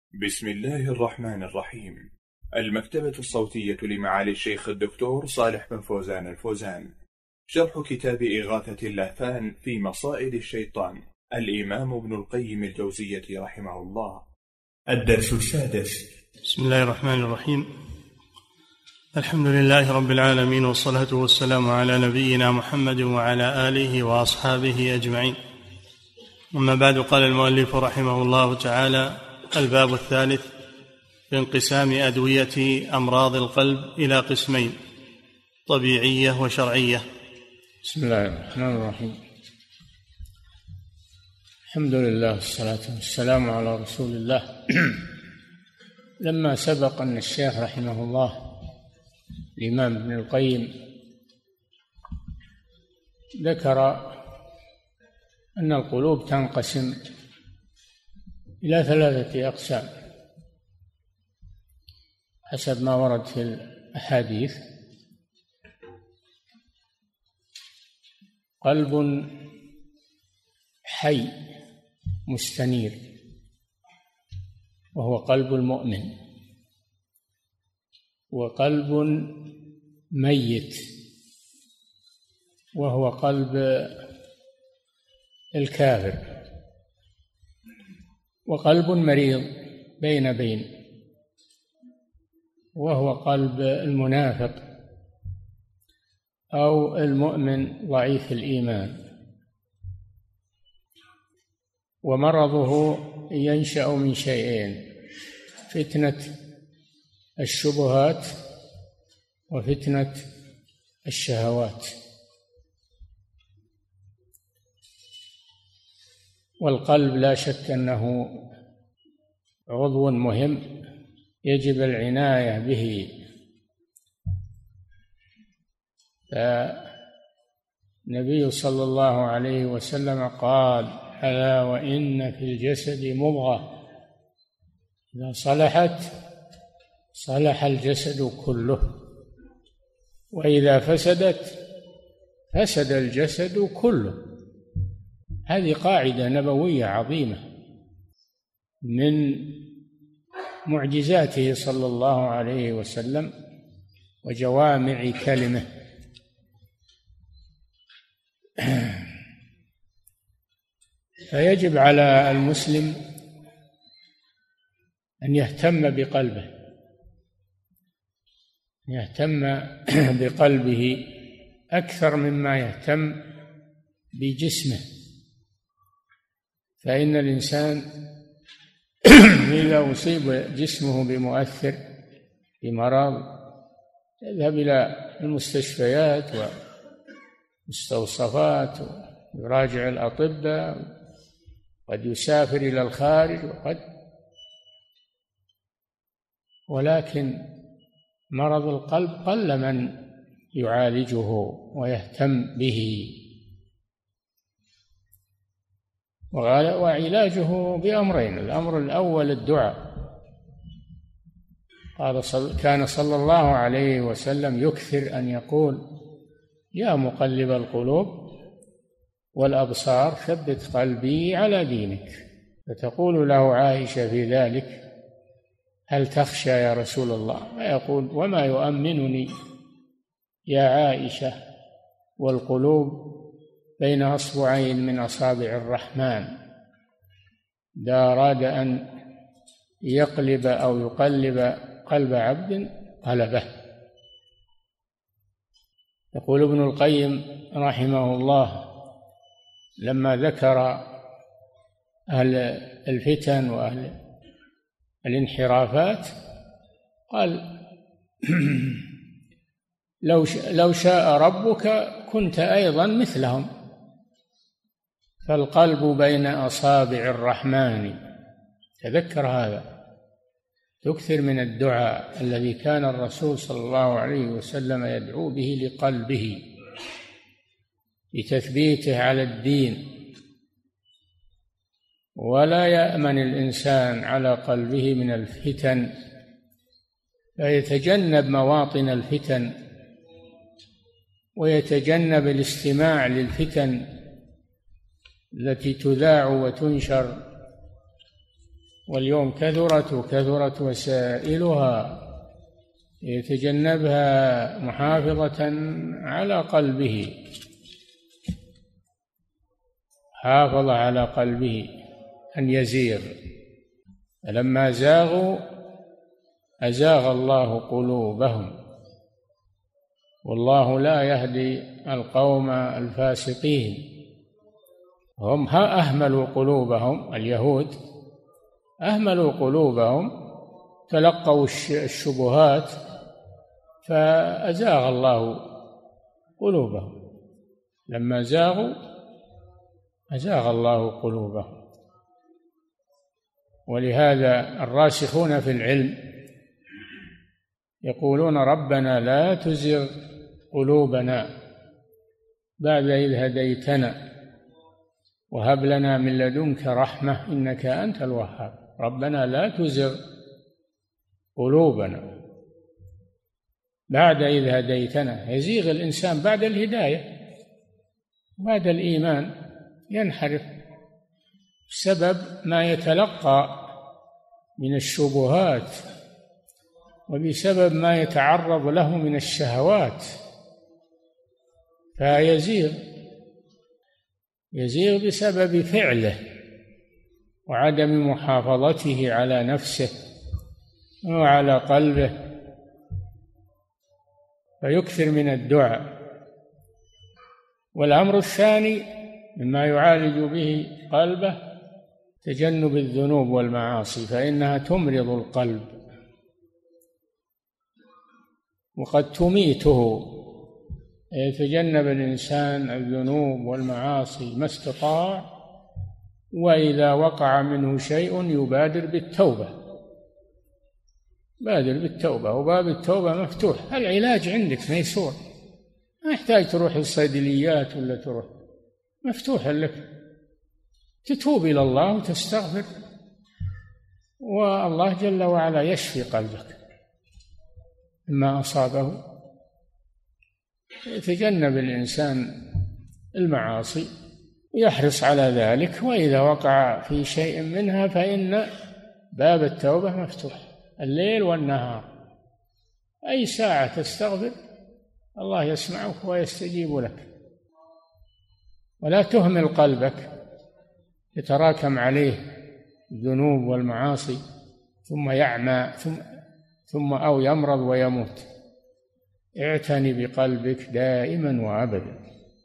بسم الله الرحمن الرحيم. المكتبة الصوتية لمعالي الشيخ الدكتور صالح بن فوزان الفوزان. شرح كتاب إغاثة اللهفان في مصائد الشيطان، الإمام ابن القيم الجوزية رحمه الله. الدرس السادس. بسم الله الرحمن الرحيم. الحمد لله رب العالمين، والصلاة والسلام على نبينا محمد وعلى آله وأصحابه أجمعين. أما بعد، قال المؤلف رحمه الله تعالى: الباب الثالث في انقسام أدوية أمراض القلب إلى قسمين: طبيعية وشرعية. بسم الله الرحمن الرحيم. الحمد لله والصلاة والسلام على رسول الله. لما سبق أن الشيخ رحمه الله الإمام ابن القيم ذكر أن القلوب تنقسم إلى 3 أقسام حسب ما ورد في الأحاديث: قلب حي مستنير وهو قلب المؤمن، وقلب ميت وهو قلب الكافر، وقلب مريض بين وهو قلب المنافق أو المؤمن ضعيف الإيمان. ومرضه ينشأ من شيئين: فتنة الشبهات وفتنة الشهوات. والقلب لا شك أنه عضو مهم يجب العناية به. فالنبي صلى الله عليه وسلم قال: ألا وإن في الجسد مضغة إذا صلحت صلح الجسد كله، وإذا فسدت فسد الجسد كله. هذه قاعدة نبوية عظيمة من معجزاته صلى الله عليه وسلم وجوامع كلمه. فيجب على المسلم أن يهتم بقلبه، يهتم بقلبه أكثر مما يهتم بجسمه. فإن الإنسان إذا أصيب جسمه بمؤثر بمرض يذهب إلى المستشفيات والمستوصفات ويراجع الأطباء، قد يسافر إلى الخارج ولكن مرض القلب قل من يعالجه ويهتم به. وعلاجه بأمرين: الأمر الأول الدعاء. كان صلى الله عليه وسلم يكثر أن يقول: يا مقلب القلوب والأبصار ثبت قلبي على دينك. فتقول له عائشة في ذلك: هل تخشى يا رسول الله؟ فيقول: وما يؤمنني يا عائشة والقلوب بين أصبعين من أصابع الرحمن، إذا أراد أن يقلب أو يقلب قلب عبد قلبه. يقول ابن القيم رحمه الله لما ذكر أهل الفتن وأهل الانحرافات قال: لو شاء ربك كنت أيضا مثلهم، فالقلب بين أصابع الرحمن. تذكر هذا، تكثر من الدعاء الذي كان الرسول صلى الله عليه وسلم يدعو به لقلبه لتثبيته على الدين. ولا يأمن الإنسان على قلبه من الفتن، فيتجنب مواطن الفتن ويتجنب الاستماع للفتن التي تذاع وتنشر واليوم كثرت وسائلها يتجنبها محافظة على قلبه، حافظ على قلبه أن يزيغ. فلما زاغوا أزاغ الله قلوبهم، والله لا يهدي القوم الفاسقين. هم أهملوا قلوبهم، اليهود أهملوا قلوبهم، تلقوا الشبهات فأزاغ الله قلوبهم. لما زاغوا أزاغ الله قلوبهم. ولهذا الراسخون في العلم يقولون ربنا لا تزغ قلوبنا بعد إذ هديتنا وهب لنا من لدنك رحمة إنك أنت الوهاب. ربنا لا تزغ قلوبنا بعد إذ هديتنا. يزيغ الإنسان بعد الهداية، بعد الإيمان ينحرف بسبب ما يتلقى من الشبهات وبسبب ما يتعرض له من الشهوات، فيزيغ بسبب فعله وعدم محافظته على نفسه وعلى قلبه، فيكثر من الدعاء. والأمر الثاني مما يعالج به قلبه تجنب الذنوب والمعاصي، فإنها تمرض القلب وقد تميته. يتجنب الإنسان الذنوب والمعاصي ما استطاع، وإذا وقع منه شيء يبادر بالتوبة، وباب التوبة مفتوح. العلاج عندك ميسور، ما يحتاج تروح الصيدليات ولا تروح، مفتوح لك، تتوب إلى الله وتستغفر، والله جل وعلا يشفي قلبك مما أصابه. يتجنب الإنسان المعاصي ويحرص على ذلك، وإذا وقع في شيء منها فإن باب التوبة مفتوح الليل والنهار. أي ساعة تستغفر الله يسمعك ويستجيب لك. ولا تهمل قلبك يتراكم عليه الذنوب والمعاصي ثم يعمى ثم أو يمرض ويموت. اعتني بقلبك دائما وأبدا.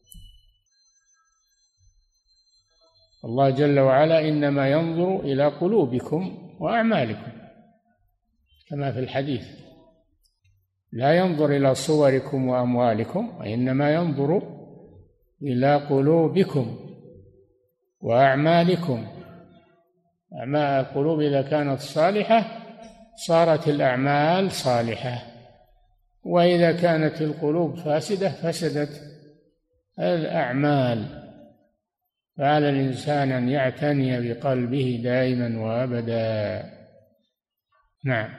الله جل وعلا إنما ينظر إلى قلوبكم وأعمالكم كما في الحديث، لا ينظر إلى صوركم وأموالكم، وإنما ينظر إلى قلوبكم وأعمالكم. أعمال القلوب إذا كانت صالحة صارت الأعمال صالحة، وإذا كانت القلوب فاسدة فسدت الأعمال. فعلى الإنسان أن يعتني بقلبه دائما وأبدا. نعم.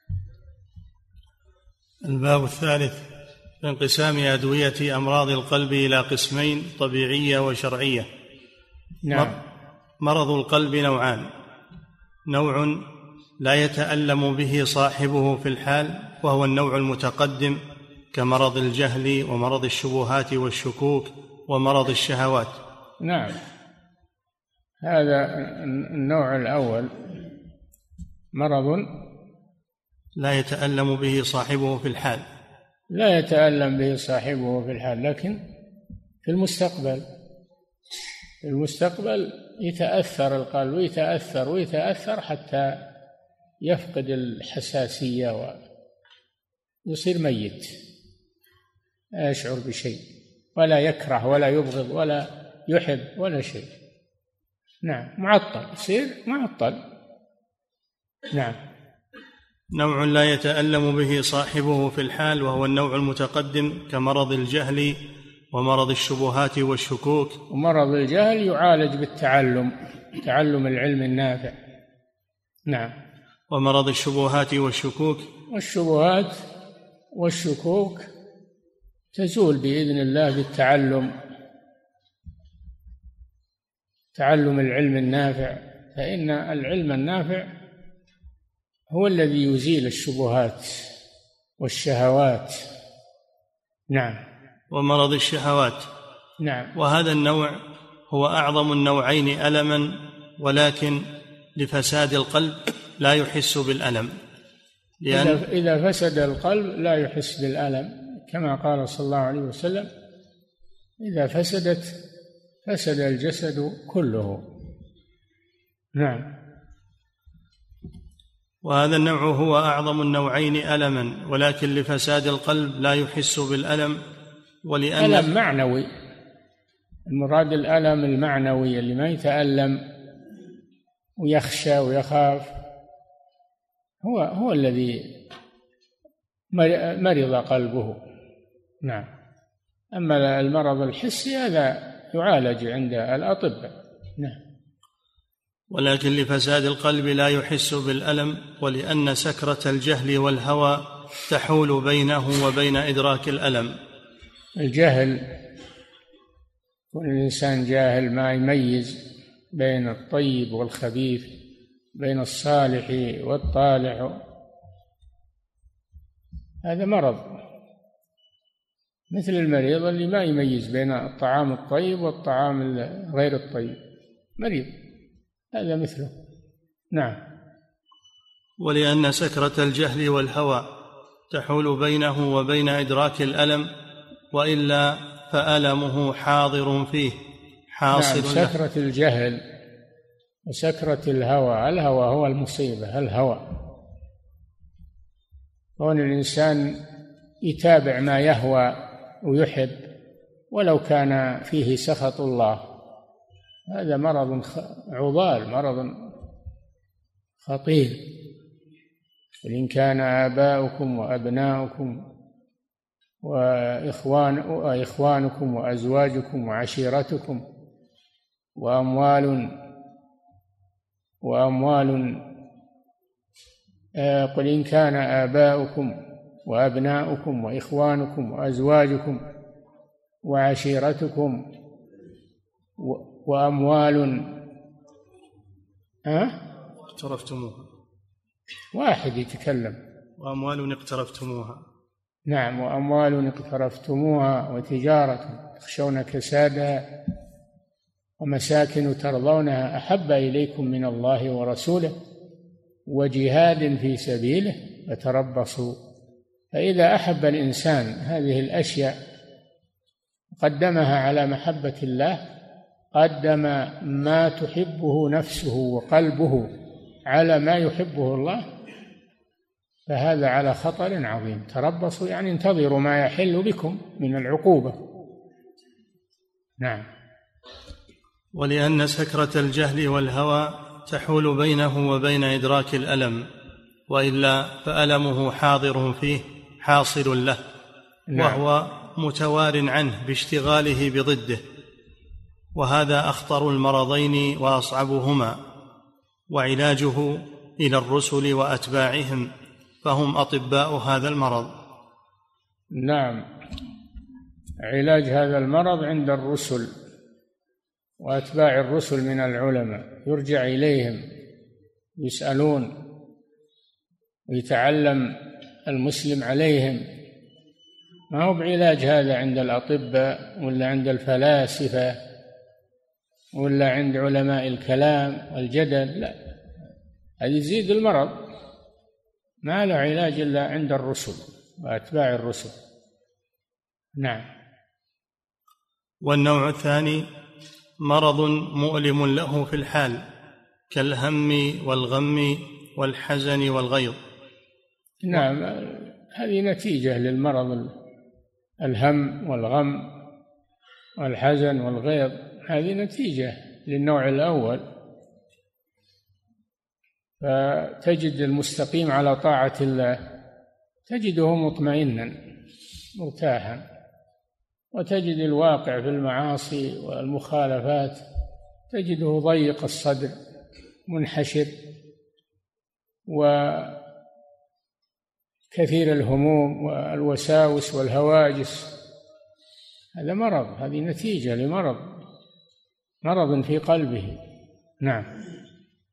الباب الثالث في انقسام أدوية أمراض القلب إلى قسمين: طبيعية وشرعية. نعم. مرض القلب نوعان: نوع لا يتألم به صاحبه في الحال، وهو النوع المتقدم كمرض الجهل ومرض الشبهات والشكوك ومرض الشهوات. نعم، هذا النوع الأول مرض لا يتألم به صاحبه في الحال، لا يتألم به صاحبه في الحال، لكن في المستقبل يتأثر القلب ويتأثر حتى يفقد الحساسية ويصير ميت، لا يشعر بشيء ولا يكره ولا يبغض ولا يحب ولا شيء. نعم، معطل، يصير معطل. نعم. نوع لا يتألم به صاحبه في الحال، وهو النوع المتقدم كمرض الجهل ومرض الشبهات والشكوك. ومرض الجهل يعالج بالتعلم العلم النافع. نعم. ومرض الشبهات والشبهات والشكوك تزول بإذن الله بالتعلم العلم النافع فإن العلم النافع هو الذي يزيل الشبهات والشهوات. نعم. ومرض الشهوات. نعم. وهذا النوع هو أعظم النوعين ألما، ولكن لفساد القلب لا يحس بالألم، لأن إذا فسد القلب لا يحس بالألم، كما قال صلى الله عليه وسلم: إذا فسد الجسد كله. نعم. وهذا النوع هو أعظم النوعين ألما، ولكن لفساد القلب لا يحس بالألم، ولأن ألم معنوي، المراد الألم المعنوي اللي ما يتألم ويخشى ويخاف، هو الذي مرض قلبه. نعم. أما المرض الحسي هذا يعالج عند الأطباء. نعم. ولكن لفساد القلب لا يحس بالألم، ولأن سكرة الجهل والهوى تحول بينه وبين إدراك الألم. الجهل، والإنسان جاهل ما يميز بين الطيب والخبيث، بين الصالح والطالح، هذا مرض، مثل المريض اللي ما يميز بين الطعام الطيب والطعام غير الطيب، مريض، هذا مثله. نعم. ولأن سكرة الجهل والهوى تحول بينه وبين إدراك الألم، وإلا فألمه حاضر فيه حاصل. نعم. سكرة الجهل وسكرة الهوى هو المصيبة، الهوى، كون الإنسان يتابع ما يهوى ويحب ولو كان فيه سخط الله، هذا مرض عضال، مرض خطير. وإن كان آباؤكم وأبناؤكم وإخوانكم وأزواجكم وعشيرتكم وأموال قل إن كان آباؤكم وأبناؤكم وإخوانكم وأزواجكم وعشيرتكم وأموال اقترفتموها، واحد يتكلم، وأموال اقترفتموها. نعم. وأموال اقترفتموها وتجارة تخشون كسادها ومساكن ترضونها أحب إليكم من الله ورسوله وجهاد في سبيله فتربصوا. فإذا أحب الإنسان هذه الأشياء قدمها على محبة الله، قدم ما تحبه نفسه وقلبه على ما يحبه الله، فهذا على خطر عظيم. تربصوا يعني انتظروا ما يحل بكم من العقوبة. نعم. ولأن سكرة الجهل والهوى تحول بينه وبين إدراك الألم، وإلا فألمه حاضر فيه حاصل له. نعم. وهو متوار عنه باشتغاله بضده، وهذا أخطر المرضين وأصعبهما، وعلاجه إلى الرسل وأتباعهم، فهم أطباء هذا المرض. نعم. علاج هذا المرض عند الرسل وأتباع الرسل من العلماء، يرجع إليهم يسألون ويتعلم المسلم عليهم، ما هو بعلاج هذا عند الأطباء ولا عند الفلاسفة ولا عند علماء الكلام والجدل، لا، هذه يزيد المرض، ما له علاج إلا عند الرسل وأتباع الرسل. نعم. والنوع الثاني مرض مؤلم له في الحال، كالهم والغم والحزن والغيظ. نعم. هذه نتيجة للمرض، الهم والغم والحزن والغيظ، هذه نتيجة للنوع الأول. فتجد المستقيم على طاعة الله تجده مطمئنا مرتاحا، وتجد الواقع في المعاصي والمخالفات تجده ضيق الصدر منحشر وكثير الهموم والوساوس والهواجس. هذا مرض، هذه نتيجة لمرض في قلبه. نعم.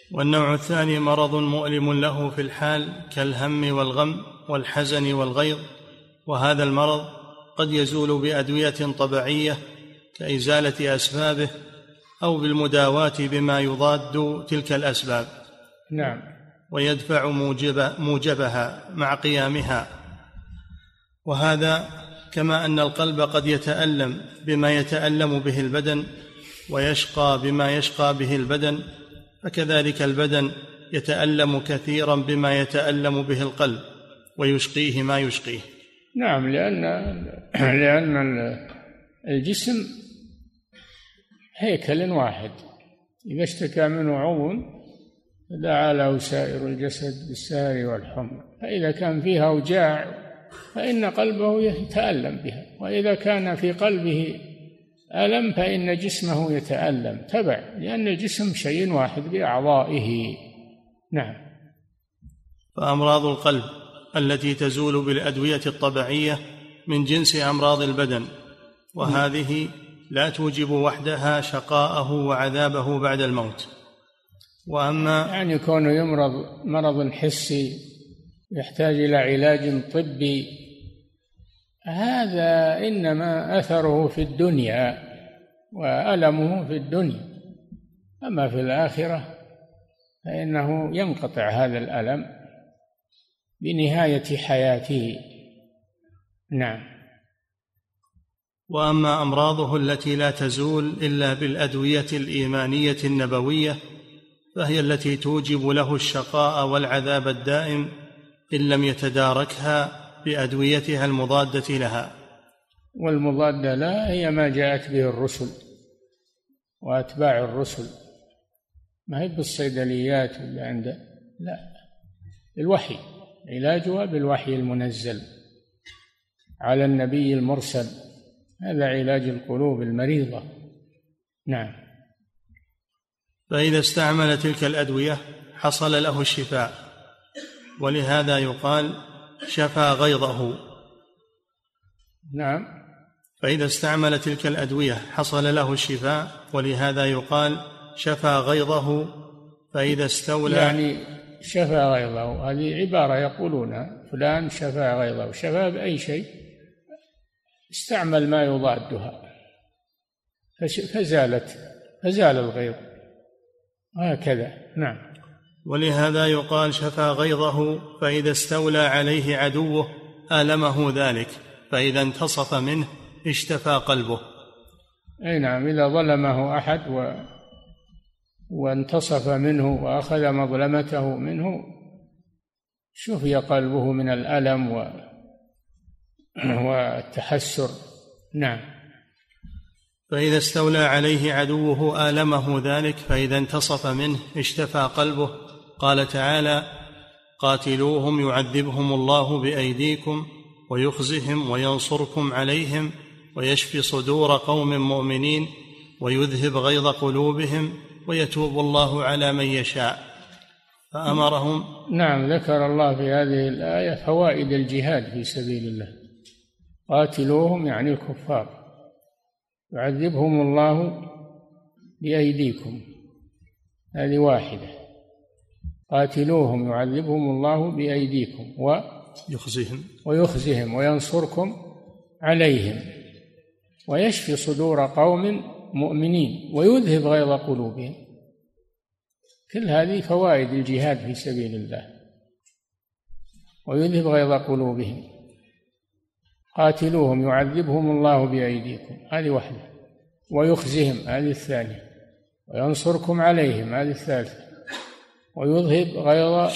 والنوع الثاني مرض مؤلم له في الحال كالهم والغم والحزن والغيظ، وهذا المرض قد يزول بأدوية طبيعية كإزالة أسبابه أو بالمداواة بما يضاد تلك الأسباب. نعم. ويدفع موجبها مع قيامها. وهذا كما أن القلب قد يتألم بما يتألم به البدن ويشقى بما يشقى به البدن، فكذلك البدن يتألم كثيرا بما يتألم به القلب ويشقيه ما يشقيه. نعم، لأن الجسم هيكل واحد، إذا اشتكى منه عضو دعا له سائر الجسد بالسهر والحمى، فإذا كان فيها أوجاع فإن قلبه يتألم بها، وإذا كان في قلبه ألم فإن جسمه يتألم تبع، لأن الجسم شيء واحد بأعضائه. نعم. فأمراض القلب التي تزول بالأدوية الطبيعية من جنس أمراض البدن، وهذه لا توجب وحدها شقاءه وعذابه بعد الموت. وأما يعني كونه يمرض مرض حسي يحتاج إلى علاج طبي، هذا إنما أثره في الدنيا وألمه في الدنيا، أما في الآخرة فإنه ينقطع هذا الألم بنهاية حياته. نعم. وأما أمراضه التي لا تزول إلا بالأدوية الإيمانية النبوية، فهي التي توجب له الشقاء والعذاب الدائم إن لم يتداركها بأدويتها المضادة لها. والمضادة لا هي ما جاءت به الرسل وأتباع الرسل، ما هي بالصيدليات اللي عنده، لا، الوحي، علاجها بالوحي المنزل على النبي المرسل، هذا علاج القلوب المريضة. نعم. فإذا استعمل تلك الأدوية حصل له الشفاء، ولهذا يقال شفى غيظه. نعم. فإذا استعمل تلك الأدوية حصل له الشفاء، ولهذا يقال شفى غيظه. فإذا استولى، يعني شفى غيظه هذه عبارة يقولونها، فلان شفى غيظه، شفى بأي شيء، استعمل ما يضادها فزال الغيظ، هكذا. نعم. ولهذا يقال شفى غيظه. فإذا استولى عليه عدوه آلمه ذلك، فإذا انتصف منه اشتفى قلبه. أي نعم، إذا ظلمه أحد وانتصف منه وأخذ مظلمته منه شفي قلبه من الألم والتحسر. نعم. فإذا استولى عليه عدوه آلمه ذلك، فإذا انتصف منه اشتفى قلبه. قال تعالى: قاتلوهم يعذبهم الله بأيديكم ويخزهم وينصركم عليهم ويشفي صدور قوم مؤمنين ويذهب غيظ قلوبهم ويتوب الله على من يشاء. فأمرهم. نعم، ذكر الله في هذه الآية فوائد الجهاد في سبيل الله. قاتلوهم يعني الكفار، يعذبهم الله بأيديكم، هذه واحدة. قاتلوهم يعذبهم الله بأيديكم ويخزهم وينصركم عليهم ويشفي صدور قوم مؤمنين ويذهب غيظ قلوبهم. كل هذه فوائد الجهاد في سبيل الله. ويذهب غيظ قلوبهم. قاتلوهم يعذبهم الله بأيديكم، هذه واحدة. ويخزهم، هذه الثانية. وينصركم عليهم، هذه الثالثة. ويذهب غيظ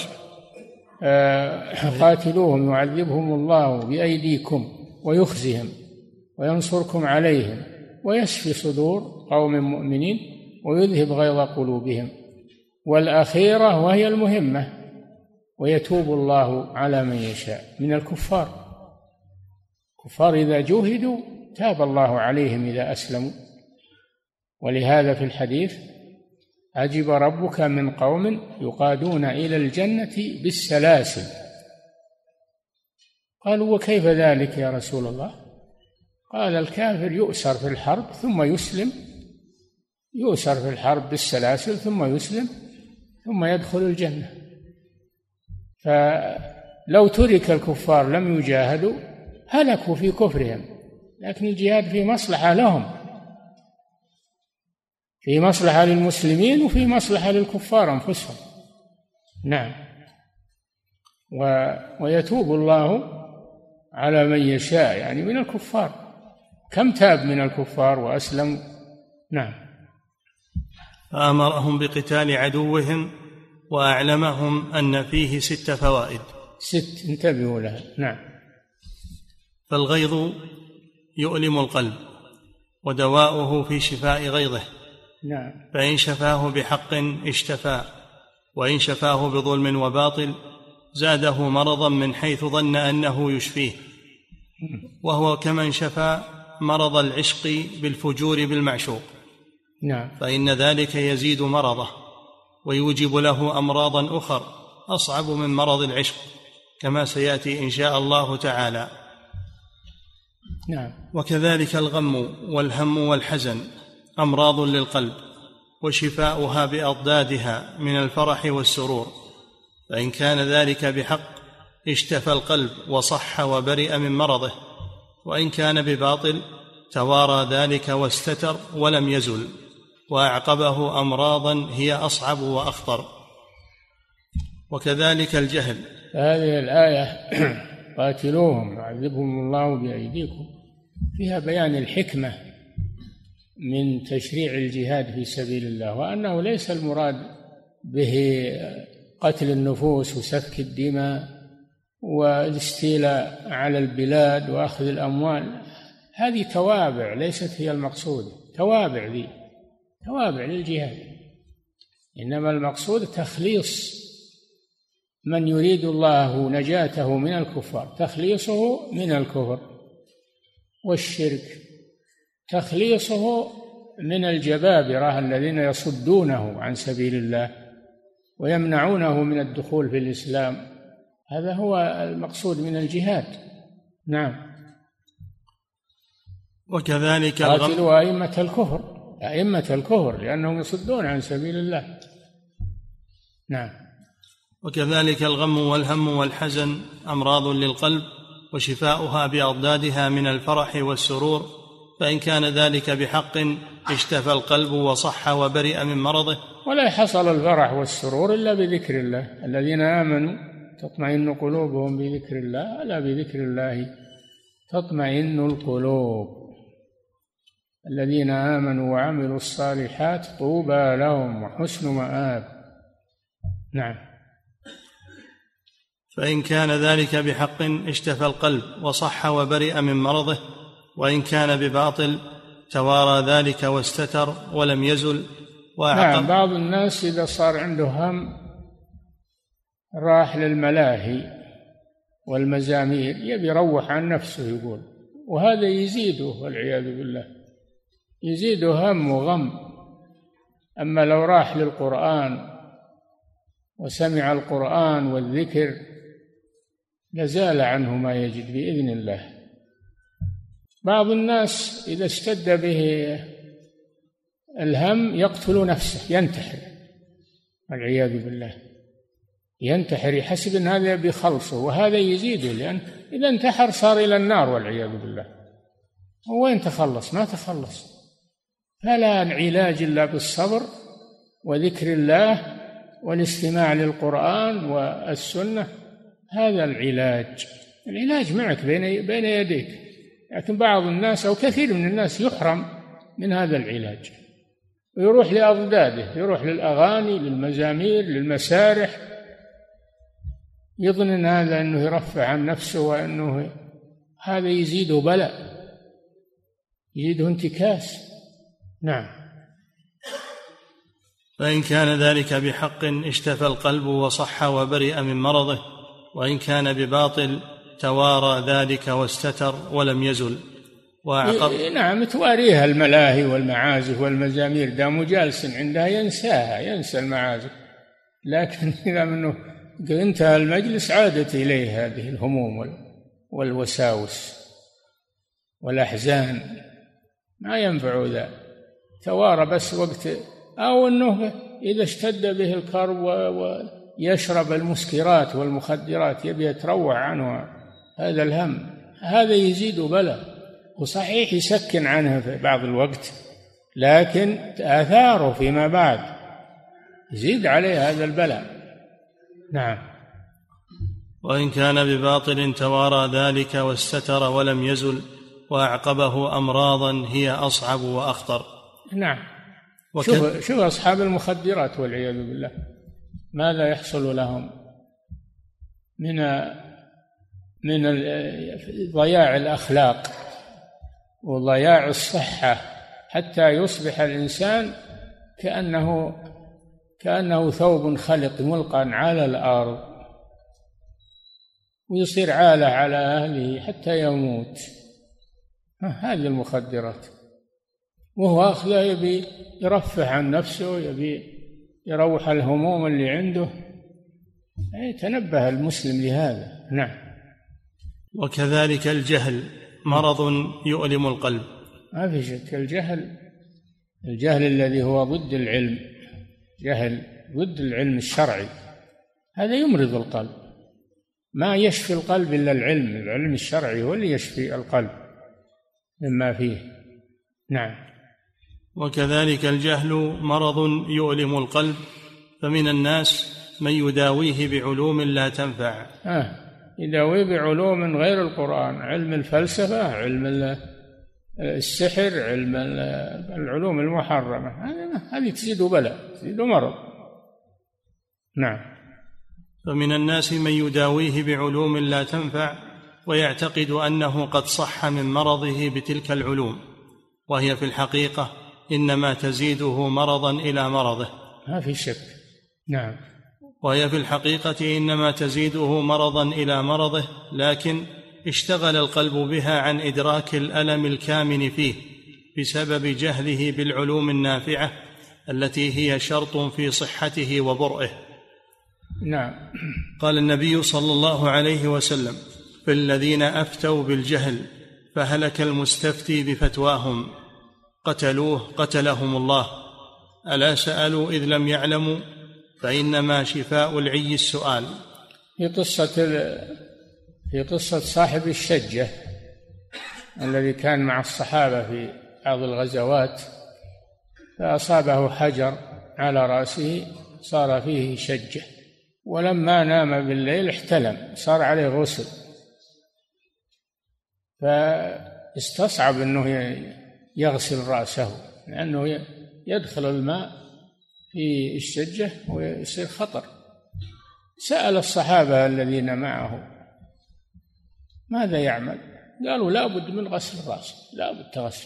قاتلوهم يعذبهم الله بأيديكم ويخزهم وينصركم عليهم ويشفي صدور قوم مؤمنين ويذهب غيظ قلوبهم. والأخيرة وهي المهمة: ويتوب الله على من يشاء من الكفار. الكفار إذا جوهدوا تاب الله عليهم إذا أسلموا. ولهذا في الحديث: عجب ربك من قوم يقادون إلى الجنة بالسلاسل. قالوا: وكيف ذلك يا رسول الله؟ قال: الكافر يؤسر في الحرب ثم يسلم، يؤسر في الحرب بالسلاسل ثم يسلم، ثم يدخل الجنة. فلو ترك الكفار لم يجاهدوا هلكوا في كفرهم، لكن الجهاد في مصلحة لهم، في مصلحة للمسلمين وفي مصلحة للكفار أنفسهم. نعم. ويتوب الله على من يشاء، يعني من الكفار. كم تاب من الكفار وأسلم. نعم. فأمرهم بقتال عدوهم وأعلمهم أن فيه 6 فوائد. 6 انتبهوا لها. نعم. فالغيظ يؤلم القلب ودواؤه في شفاء غيظه. نعم. فإن شفاه بحق اشتفى، وإن شفاه بظلم وباطل زاده مرضا من حيث ظن أنه يشفيه، وهو كمن شفى مرض العشق بالفجور بالمعشوق. نعم. فإن ذلك يزيد مرضه ويوجب له أمراضا أخر أصعب من مرض العشق، كما سيأتي إن شاء الله تعالى. نعم. وكذلك الغم والهم والحزن أمراض للقلب، وشفاؤها بأضدادها من الفرح والسرور. فإن كان ذلك بحق اشتفى القلب وصح وبرئ من مرضه، وإن كان بباطل توارى ذلك واستتر ولم يزل، وأعقبه أمراضا هي أصعب وأخطر. وكذلك الجهل. هذه الآية قاتلوهم يعذبهم الله بأيديكم فيها بيان الحكمة من تشريع الجهاد في سبيل الله، وأنه ليس المراد به قتل النفوس وسفك الدماء والاستيلاء على البلاد وأخذ الأموال. هذه توابع ليست هي المقصود، توابع ذي توابع للجهاد، إنما المقصود تخليص من يريد الله نجاته من الكفار، تخليصه من الكفر والشرك، تخليصه من الجبابرة الذين يصدونه عن سبيل الله ويمنعونه من الدخول في الإسلام. هذا هو المقصود من الجهاد. نعم. وكذلك قاتلوا أئمة الكفر لأنهم يصدون عن سبيل الله. نعم. وكذلك الغم والهم والحزن أمراض للقلب، وشفاؤها بأضدادها من الفرح والسرور. فإن كان ذلك بحق اشتفى القلب وصح وبرئ من مرضه. ولا يحصل الفرح والسرور إلا بذكر الله. الذين آمنوا تطمئن قلوبهم بذكر الله، ألا بذكر الله تطمئن القلوب. الذين آمنوا وعملوا الصالحات طوبى لهم وحسن مآب. نعم. فإن كان ذلك بحق اشتفى القلب وصح وبرئ من مرضه، وإن كان بباطل توارى ذلك واستتر ولم يزل وأعقب. نعم. بعض الناس إذا صار عنده هم راح للملاهي والمزامير يبي يروح عن نفسه يقول، وهذا يزيده والعياذ بالله، يزيده هم وغم. أما لو راح للقرآن وسمع القرآن والذكر لزال عنه ما يجد بإذن الله. بعض الناس إذا اشتد به الهم يقتل نفسه، ينتحر والعياذ بالله، ينتحر يحسب أن هذا بخلصه، وهذا يزيده، لأن إذا انتحر صار إلى النار والعياذ بالله. وين تخلص؟ ما تخلص. فلا علاج إلا بالصبر وذكر الله والاستماع للقرآن والسنة. هذا العلاج. العلاج معك بين يديك، لكن بعض الناس أو كثير من الناس يحرم من هذا العلاج ويروح لأضداده، يروح للأغاني للمزامير للمسارح، يظن هذا أنه يرفع عن نفسه، وأنه هذا يزيده بلاء، يزيده انتكاس. نعم. فإن كان ذلك بحق اشتفى القلب وصح وبرئ من مرضه، وإن كان بباطل توارى ذلك واستتر ولم يزل وأعقب. نعم. تواريها الملاهي والمعازف والمزامير، دام جالس عندها ينساها، ينسى المعازف. لكن إذا منه انتهى المجلس عادت إليه هذه الهموم والوساوس والأحزان، ما ينفع ذا. توارى بس وقت، أو أنه إذا اشتد به الكرب ويشرب المسكرات والمخدرات يبي يتروع عنه هذا الهم، هذا يزيد بلاء. وصحيح يسكن عنه في بعض الوقت، لكن آثاره فيما بعد يزيد عليه هذا البلاء. نعم. وإن كان بباطل توارى ذلك واستتر ولم يزل وأعقبه أمراضا هي أصعب وأخطر. نعم. شوف أصحاب المخدرات والعياذ بالله ماذا يحصل لهم من ضياع الأخلاق وضياع الصحة، حتى يصبح الإنسان كأنه ثوب خلق ملقى على الأرض، ويصير عالة على أهله حتى يموت. هذه المخدرات، وهو أخذه يبي يرفه عن نفسه، يبي يروح الهموم اللي عنده. تنبه المسلم لهذا. نعم. وكذلك الجهل مرض يؤلم القلب. ما في شك، الجهل الذي هو ضد العلم، جهل ضد العلم الشرعي، هذا يمرض القلب. ما يشفي القلب إلا العلم الشرعي هو اللي يشفي القلب مما فيه. نعم. وكذلك الجهل مرض يؤلم القلب، فمن الناس من يداويه بعلوم لا تنفع. يداويه بعلوم غير القرآن، علم الفلسفة، علم السحر، علم العلوم المحرمة، هذه تزيد بلاء، تزيد مرض. نعم. فمن الناس من يداويه بعلوم لا تنفع ويعتقد أنه قد صح من مرضه بتلك العلوم، وهي في الحقيقة إنما تزيده مرضا إلى مرضه. ما في شك. نعم. وهي في الحقيقة إنما تزيده مرضا إلى مرضه، لكن اشتغل القلب بها عن إدراك الألم الكامن فيه بسبب جهله بالعلوم النافعة التي هي شرط في صحته وبرئه. نعم. قال النبي صلى الله عليه وسلم: في الذين أفتوا بالجهل فهلك المستفتي بفتواهم، قتلوه قتلهم الله، ألا سألوا إذ لم يعلموا، فإنما شفاء العي السؤال. في قصة صاحب الشجة الذي كان مع الصحابة في بعض الغزوات، فأصابه حجر على رأسه صار فيه شجة، ولما نام بالليل احتلم، صار عليه غسل، فاستصعب أنه يغسل رأسه لأنه يدخل الماء في الشجة ويصير خطر. سأل الصحابة الذين معه ماذا يعمل؟ قالوا لابد من غسل الرأس، لابد تغسل،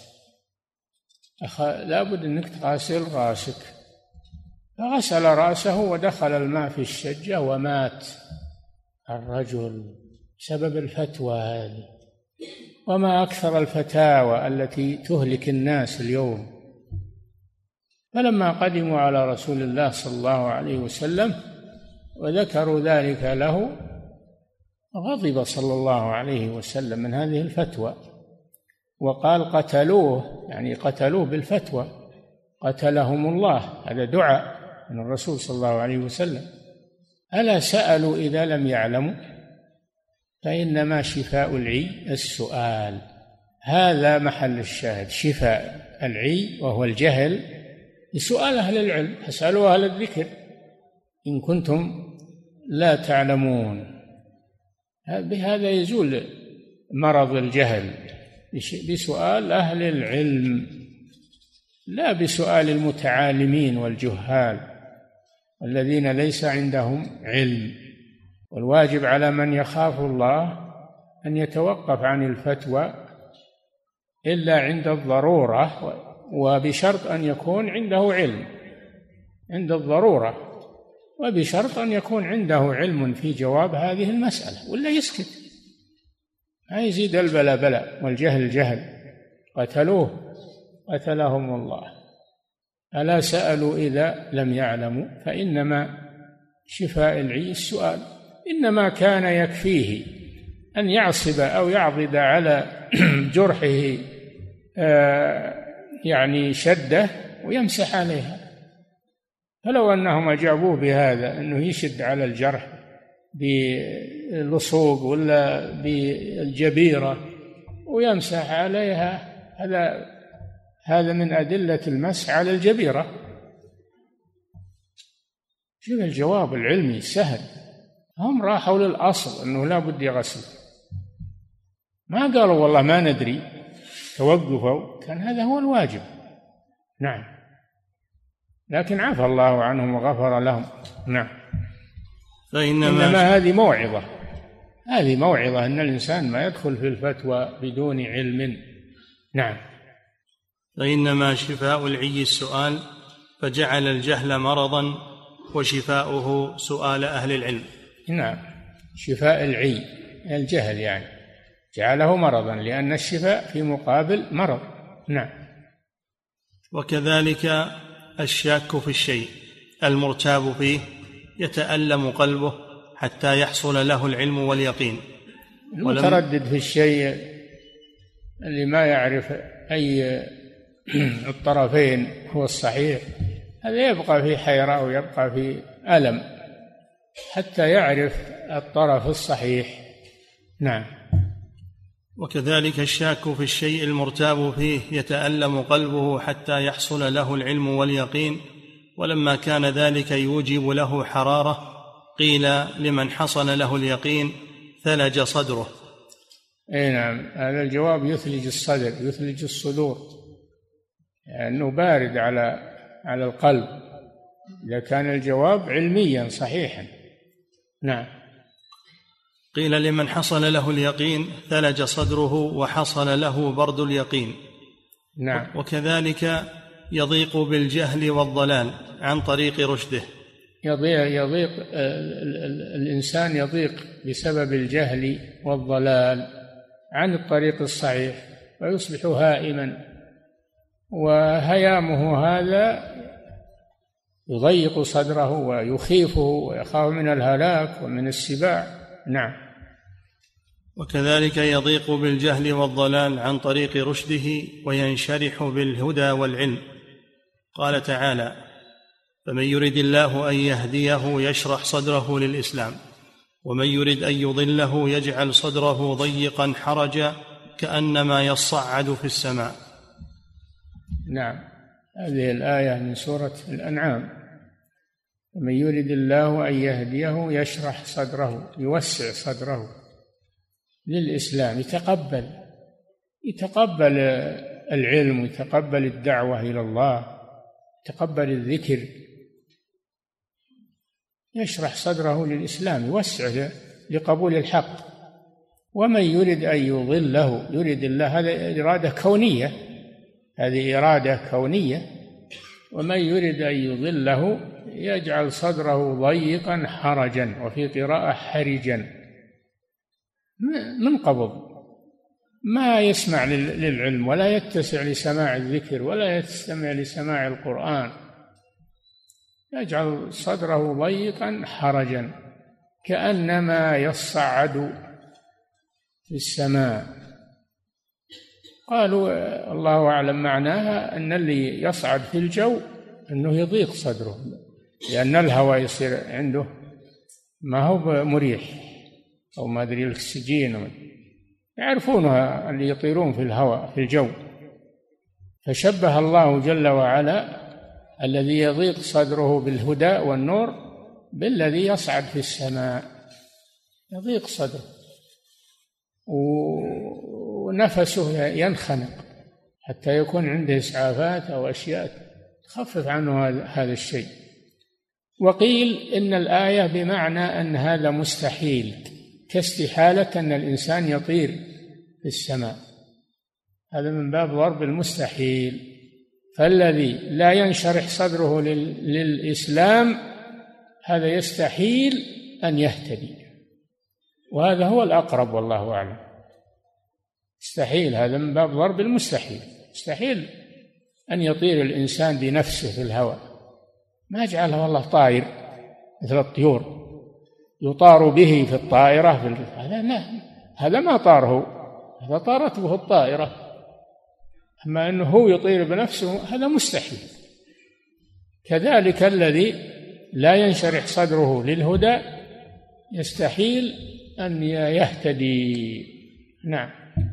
لابد أنك تغسل رأسك. فغسل رأسه ودخل الماء في الشجة ومات الرجل بسبب الفتوى هذه. وما أكثر الفتاوى التي تهلك الناس اليوم. فلما قدموا على رسول الله صلى الله عليه وسلم وذكروا ذلك له غضب صلى الله عليه وسلم من هذه الفتوى، وقال قتلوه، يعني قتلوه بالفتوى، قتلهم الله. هذا دعاء من الرسول صلى الله عليه وسلم. ألا سألوا إذا لم يعلموا، فإنما شفاء العي السؤال. هذا محل الشاهد، شفاء العي وهو الجهل لسؤال أهل العلم، فاسألوا أهل الذكر إن كنتم لا تعلمون. بهذا يزول مرض الجهل، بسؤال أهل العلم لا بسؤال المتعالمين والجهال الذين ليس عندهم علم. والواجب على من يخاف الله أن يتوقف عن الفتوى إلا عند الضرورة، وبشرط أن يكون عنده علم عند الضرورة، وبشرط أن يكون عنده علم في جواب هذه المسألة، ولا يسكت، ما يزيد البلاء بلاء والجهل جهل. قتلوه قتلهم الله، ألا سألوا إذا لم يعلموا، فإنما شفاء العي السؤال. إنما كان يكفيه أن يعصب أو يعضد على جرحه يعني شدة ويمسح عليها، فلو أنهم أجابوه بهذا، أنه يشد على الجرح باللصوق ولا بالجبيرة ويمسح عليها، هذا من أدلة المسح على الجبيرة. شوف الجواب العلمي سهل. هم راحوا للأصل أنه لا بد يغسل، ما قالوا والله ما ندري، توقفوا، كان هذا هو الواجب. نعم، لكن عفى الله عنهم وغفر لهم. نعم. إنما هذه موعظة أن الإنسان ما يدخل في الفتوى بدون علم. نعم. فإنما شفاء العي السؤال، فجعل الجهل مرضا وشفاؤه سؤال أهل العلم. نعم، شفاء العي الجهل يعني جعله مرضا، لأن الشفاء في مقابل مرض. نعم. وكذلك الشاك في الشيء المرتاب فيه يتألم قلبه حتى يحصل له العلم واليقين. المتردد في الشيء اللي ما يعرف أي الطرفين هو الصحيح، هذا يبقى في حيرة ويبقى في ألم حتى يعرف الطرف الصحيح. نعم. وكذلك الشاك في الشيء المرتاب فيه يتألم قلبه حتى يحصل له العلم واليقين، ولما كان ذلك يوجب له حرارة قيل لمن حصل له اليقين ثلج صدره. أي نعم، هذا الجواب يثلج الصدر، يثلج الصدور، لأنه يعني بارد على القلب إذا كان الجواب علميا صحيحا. نعم. قيل لمن حصل له اليقين ثلج صدره وحصل له برد اليقين. نعم. وكذلك يضيق بالجهل والضلال عن طريق رشده. يضيق الإنسان يضيق بسبب الجهل والضلال عن الطريق الصحيح، ويصبح هائما، وهيامه هذا يضيق صدره ويخيفه ويخاف من الهلاك ومن السباع. نعم. وكذلك يضيق بالجهل والضلال عن طريق رشده وينشرح بالهدى والعلم. قال تعالى: فمن يرد الله أن يهديه يشرح صدره للإسلام، ومن يرد أن يضله يجعل صدره ضيقا حرجا كأنما يصعد في السماء. نعم، هذه الآية من سورة الأنعام. ومن يرد الله أن يهديه يشرح صدره، يوسع صدره للإسلام، يتقبل العلم، ويتقبل الدعوة إلى الله، يتقبل الذكر، يشرح صدره للإسلام، يوسع لقبول الحق. ومن يرد أن يضله يرد الله، هذا إرادة كونية، هذه إرادة كونية. ومن يرد أن يضله يجعل صدره ضيقا حرجا، وفي قراءة حرجا، منقبض، ما يسمع للعلم ولا يتسع لسماع الذكر ولا يستمع لسماع القرآن، يجعل صدره ضيقا حرجا كأنما يصعد في السماء. قالوا الله أعلم معناها أن اللي يصعد في الجو أنه يضيق صدره، لأن الهواء يصير عنده ما هو مريح، أو ما أدري الأكسجين، يعرفونها اللي يطيرون في الهواء في الجو. فشبه الله جل وعلا الذي يضيق صدره بالهدى والنور بالذي يصعد في السماء، يضيق صدره ونفسه ينخنق حتى يكون عنده إسعافات أو أشياء تخفف عنه هذا الشيء. وقيل إن الآية بمعنى أن هذا مستحيل، كاستحالة أن الإنسان يطير في السماء، هذا من باب ضرب المستحيل. فالذي لا ينشرح صدره للإسلام هذا يستحيل أن يهتدي، وهذا هو الأقرب والله أعلم. يستحيل، هذا من باب ضرب المستحيل. يستحيل أن يطير الإنسان بنفسه في الهواء، ما جعله الله طائر مثل الطيور يطار به في الطائرة هذا ما طاره، هذا طارت به الطائرة. أما أنه هو يطير بنفسه هذا مستحيل. كذلك الذي لا ينشرح صدره للهدى يستحيل أن يهتدي. نعم.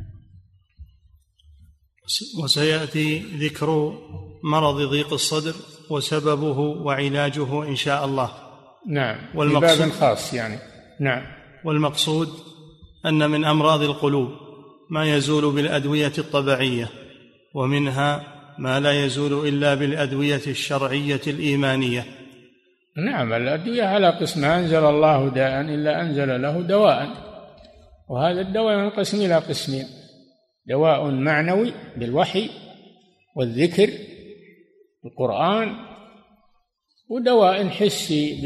وسيأتي ذكر مرض ضيق الصدر وسببه وعلاجه إن شاء الله. نعم، في باب خاص يعني. نعم. والمقصود أن من أمراض القلوب ما يزول بالأدوية الطبيعية، ومنها ما لا يزول إلا بالأدوية الشرعية الإيمانية. نعم، الأدوية على قسم، ما أنزل الله داء إلا أنزل له دواء، وهذا الدواء ينقسم إلى قسمين: دواء معنوي بالوحي والذكر القرآن، ودواء حسي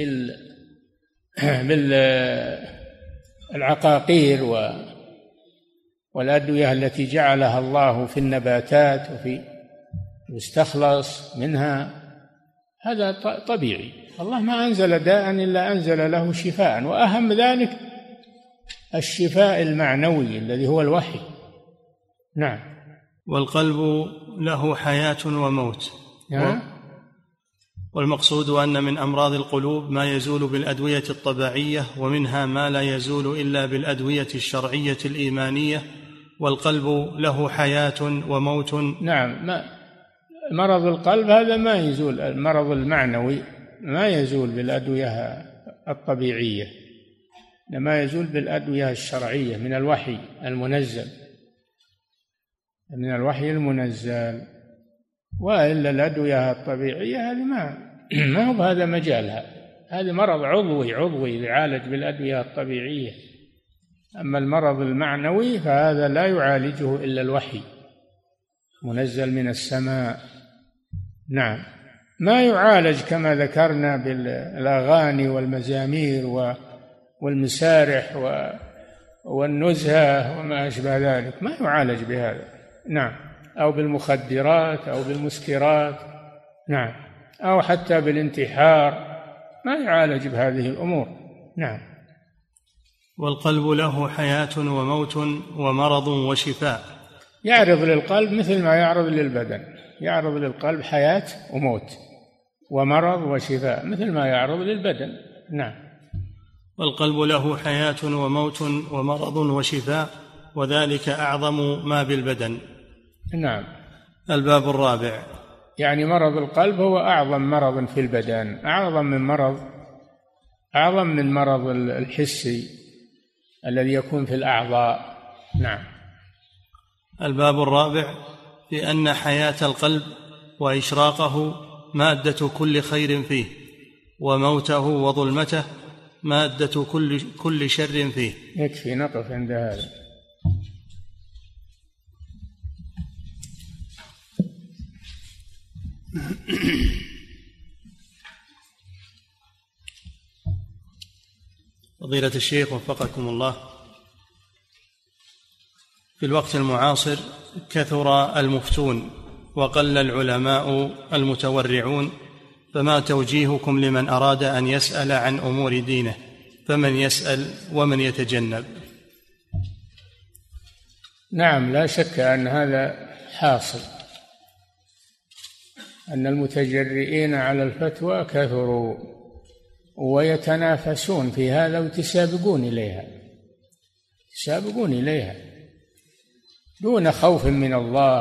بالعقاقير والأدوية التي جعلها الله في النباتات وفي يستخلص منها. هذا طبيعي. الله ما أنزل داء إلا أنزل له شفاء، وأهم ذلك الشفاء المعنوي الذي هو الوحي. نعم. والقلب له حياة وموت. والمقصود أن من أمراض القلوب ما يزول بالأدوية الطبيعية، ومنها ما لا يزول إلا بالأدوية الشرعية الإيمانية. والقلب له حياة وموت. نعم، مرض القلب هذا ما يزول، المرض المعنوي ما يزول بالأدوية الطبيعية، إنما يزول بالأدوية الشرعية من الوحي المنزل، من الوحي المنزل. وإلا الأدوية الطبيعية هذه ما هو هذا مجالها، هذا مرض عضوي يعالج بالأدوية الطبيعية. أما المرض المعنوي فهذا لا يعالجه إلا الوحي منزل من السماء. نعم. ما يعالج كما ذكرنا بالأغاني والمزامير والمسارح والنزهة وما أشبه ذلك، ما يعالج بهذا. نعم. أو بالمخدرات أو بالمسكرات. نعم. أو حتى بالانتحار، ما يعالج بهذه الأمور. نعم. والقلب له حياة وموت ومرض وشفاء. يعرض للقلب مثل ما يعرض للبدن، يعرض للقلب حياة وموت ومرض وشفاء مثل ما يعرض للبدن. نعم. والقلب له حياة وموت ومرض وشفاء، وذلك أعظم ما بالبدن. نعم. الباب الرابع. يعني مرض القلب هو أعظم مرض في البدن، أعظم من مرض الحسي الذي يكون في الأعضاء. نعم. الباب الرابع في أن حياة القلب وإشراقه مادة كل خير فيه، وموته وظلمته مادة كل شر فيه. يكفي نقف عند هذا. فضيلة الشيخ وفقكم الله، في الوقت المعاصر كثر المفتون وقل العلماء المتورعون، فما توجيهكم لمن أراد أن يسأل عن أمور دينه؟ فمن يسأل ومن يتجنب؟ نعم، لا شك أن هذا حاصل، أن المتجرئين على الفتوى كثروا ويتنافسون في هذا ويتسابقون إليها دون خوف من الله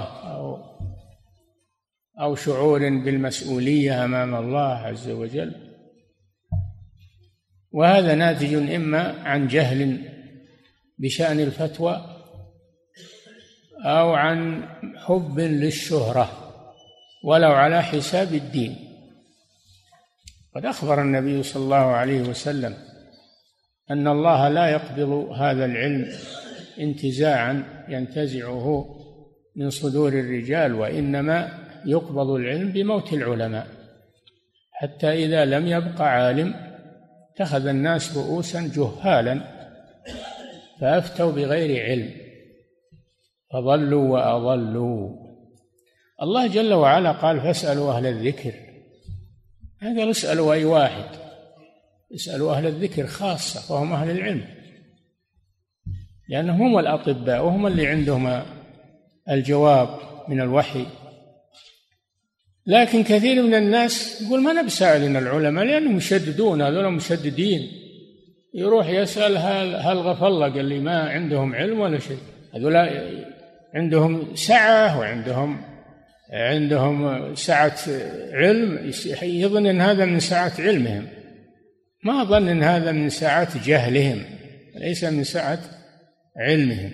أو شعور بالمسؤولية أمام الله عز وجل. وهذا ناتج إما عن جهل بشأن الفتوى أو عن حب للشهرة ولو على حساب الدين. قد أخبر النبي صلى الله عليه وسلم أن الله لا يقبض هذا العلم انتزاعا ينتزعه من صدور الرجال، وإنما يقبض العلم بموت العلماء، حتى إذا لم يبق عالم اتخذ الناس رؤوسا جهالا فأفتوا بغير علم فضلوا وأضلوا. الله جل وعلا قال: فاسألوا أهل الذكر. هذا اسألوا أي واحد، اسألوا أهل الذكر خاصة، وهم أهل العلم، لأنهم هم الأطباء وهم اللي عندهم الجواب من الوحي. لكن كثير من الناس يقول ما نبي سائلين العلماء لأنهم يشددون، هذول مشددين، يروح يسأل هل غفر الله، قال لي ما عندهم علم ولا شيء، هذول عندهم سعة وعندهم سعة علم، يظن أن هذا من سعة علمهم، ما أظن أن هذا من سعة جهلهم، ليس من سعة علمهم.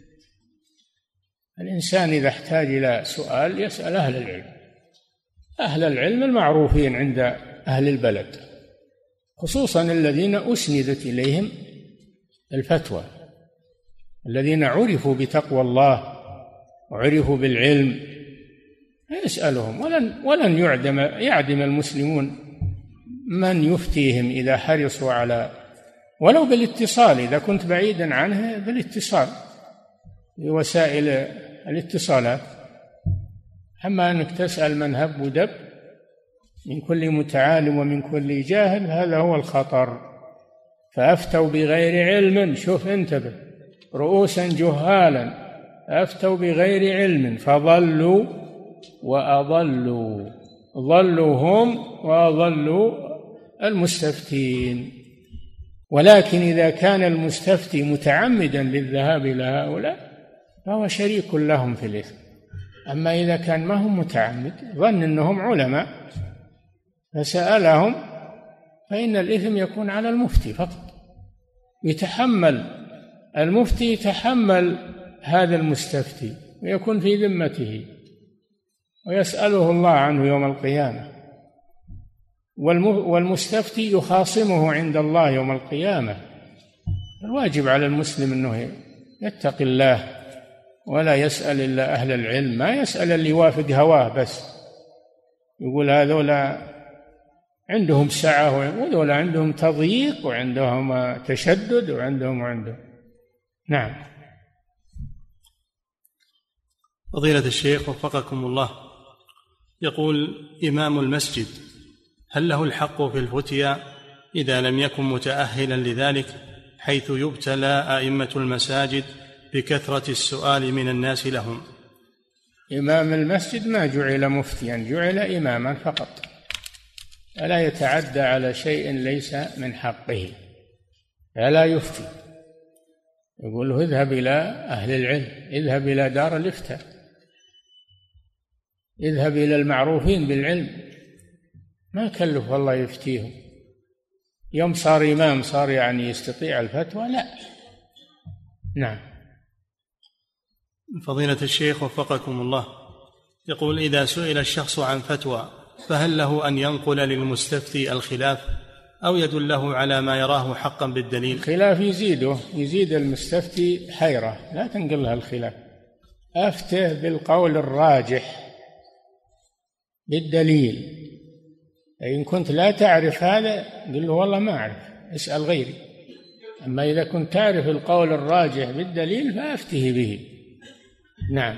الإنسان إذا احتاج إلى سؤال يسأل أهل العلم، أهل العلم المعروفين عند أهل البلد، خصوصا الذين أسندت إليهم الفتوى، الذين عرفوا بتقوى الله وعرفوا بالعلم، يسألهم. ولن يعدم المسلمون من يفتيهم إذا حرصوا على، ولو بالاتصال، إذا كنت بعيدا عنه بالاتصال بوسائل الاتصالات. أما أنك تسأل من هب ودب من كل متعالم ومن كل جاهل، هذا هو الخطر. فأفتوا بغير علم، شوف انتبه، رؤوسا جهالا أفتوا بغير علم فضلوا وأضلوا، ضلوا هم وأضلوا المستفتين. ولكن إذا كان المستفتي متعمدا للذهاب إلى هؤلاء فهو شريك لهم في الإثم. أما إذا كان ما هم متعمد، ظن أنهم علماء فسألهم، فإن الإثم يكون على المفتي فقط، المفتي يتحمل هذا المستفتي ويكون في ذمته ويسأله الله عنه يوم القيامة، والمستفتي يخاصمه عند الله يوم القيامة. الواجب على المسلم أنه يتقي الله ولا يسأل إلا أهل العلم، ما يسأل اللي يوافق هواه بس، يقول هذولا عندهم سعة وهذولا عندهم تضييق وعندهم تشدد وعندهم. نعم. فضيلة الشيخ وفقكم الله، يقول إمام المسجد هل له الحق في الفتيا إذا لم يكن متأهلا لذلك، حيث يبتلى أئمة المساجد بكثرة السؤال من الناس لهم؟ إمام المسجد ما جعل مفتيا، جعل إماما فقط، فلا يتعدى على شيء ليس من حقه، فلا يفتي. يقول له اذهب إلى أهل العلم، اذهب إلى دار الإفتاء، اذهب إلى المعروفين بالعلم، ما كلف الله يفتيهم. يوم صار إمام صار يعني يستطيع الفتوى؟ لا. نعم. فضيلة الشيخ وفقكم الله، يقول إذا سئل الشخص عن فتوى فهل له أن ينقل للمستفتي الخلاف أو يدله على ما يراه حقا بالدليل؟ الخلاف يزيد المستفتي حيرة، لا تنقل له الخلاف، أفته بالقول الراجح بالدليل. إن كنت لا تعرف هذا قل له والله ما أعرف، اسأل غيري. أما إذا كنت تعرف القول الراجح بالدليل فأفته به. نعم.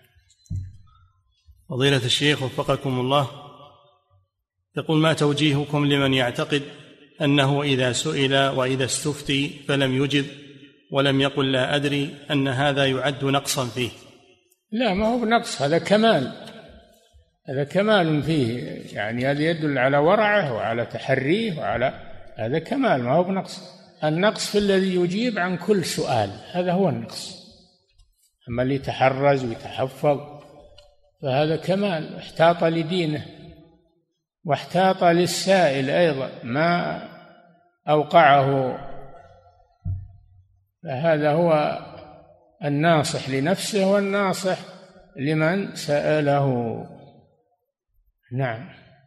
فضيلة الشيخ وفقكم الله، يقول ما توجيهكم لمن يعتقد أنه إذا سئل وإذا استفتي فلم يجب ولم يقل لا أدري أن هذا يعد نقصا فيه؟ لا، ما هو بنقص، هذا كمال، هذا كمال فيه، يعني هذا يدل على ورعه وعلى تحريه وعلى هذا كمال، ما هو بنقص. النقص في الذي يجيب عن كل سؤال، هذا هو النقص. أما اللي يتحرز ويتحفظ فهذا كمال، احتاط لدينه واحتاط للسائل أيضا ما أوقعه، فهذا هو الناصح لنفسه والناصح لمن سأله. نعم.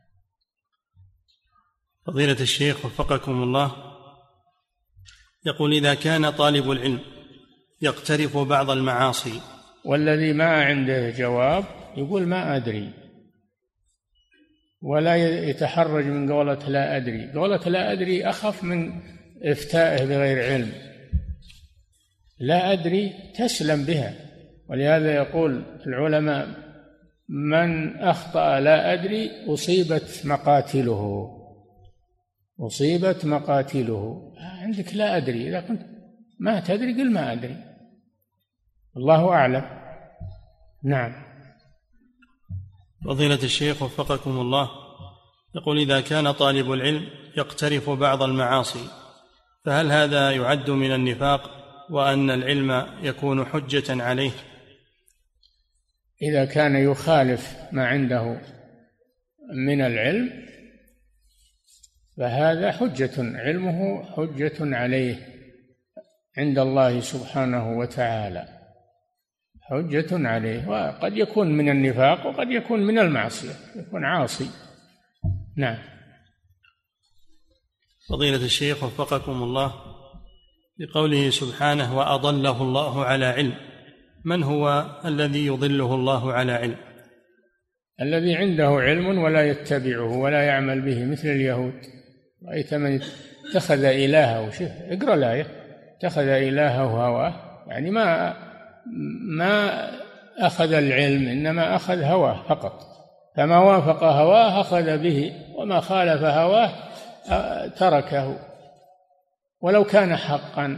فضيلة الشيخ وفقكم الله، يقول إذا كان طالب العلم يقترف بعض المعاصي والذي ما عنده جواب يقول ما أدري، ولا يتحرج من قولة لا أدري. قولة لا أدري أخف من إفتائه بغير علم. لا أدري تسلم بها، ولهذا يقول العلماء من أخطأ لا أدري أصيبت مقاتله، أصيبت مقاتله. عندك لا أدري، إذا كنت ما تدري قل ما أدري، الله أعلم. نعم. فضيلة الشيخ وفقكم الله، يقول: إذا كان طالب العلم يقترف بعض المعاصي فهل هذا يعد من النفاق، وأن العلم يكون حجة عليه؟ إذا كان يخالف ما عنده من العلم فهذا حجة، علمه حجة عليه عند الله سبحانه وتعالى، حجة عليه، وقد يكون من النفاق وقد يكون من المعصية، يكون عاصي. نعم. فضيلة الشيخ وفقكم الله، بقوله سبحانه: وأضله الله على علم، من هو الذي يضله الله على علم؟ الذي عنده علم ولا يتبعه ولا يعمل به، مثل اليهود. رأيت من اتخذ إلهه، شوف اقرأ الآية، اتخذ إلهه هواه، يعني ما أخذ العلم، إنما أخذ هواه فقط، فما وافق هواه أخذ به، وما خالف هواه تركه ولو كان حقا.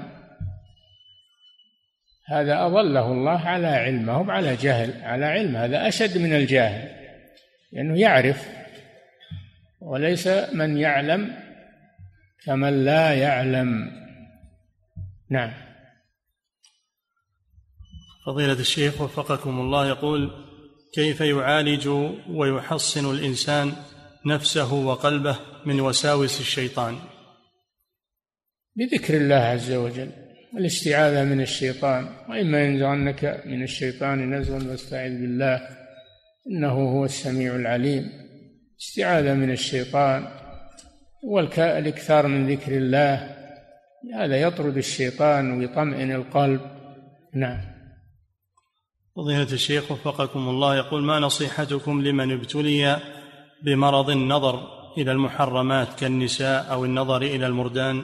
هذا أضله الله على علم، ما هو على جهل، على علم. هذا أشد من الجاهل، لأنه يعرف، وليس من يعلم كمن لا يعلم. نعم. فضيلة الشيخ وفقكم الله، يقول: كيف يعالج ويحصن الإنسان نفسه وقلبه من وساوس الشيطان؟ بذكر الله عز وجل، الاستعاذة من الشيطان، وإما ينزغنك من الشيطان نزغ فاستعذ بالله إنه هو السميع العليم. استعاذة من الشيطان والإكثار من ذكر الله، هذا يطرد الشيطان ويطمئن القلب. نعم. فضيلة الشيخ وفقكم الله، يقول: ما نصيحتكم لمن ابتلي بمرض النظر إلى المحرمات كالنساء أو النظر إلى المردان؟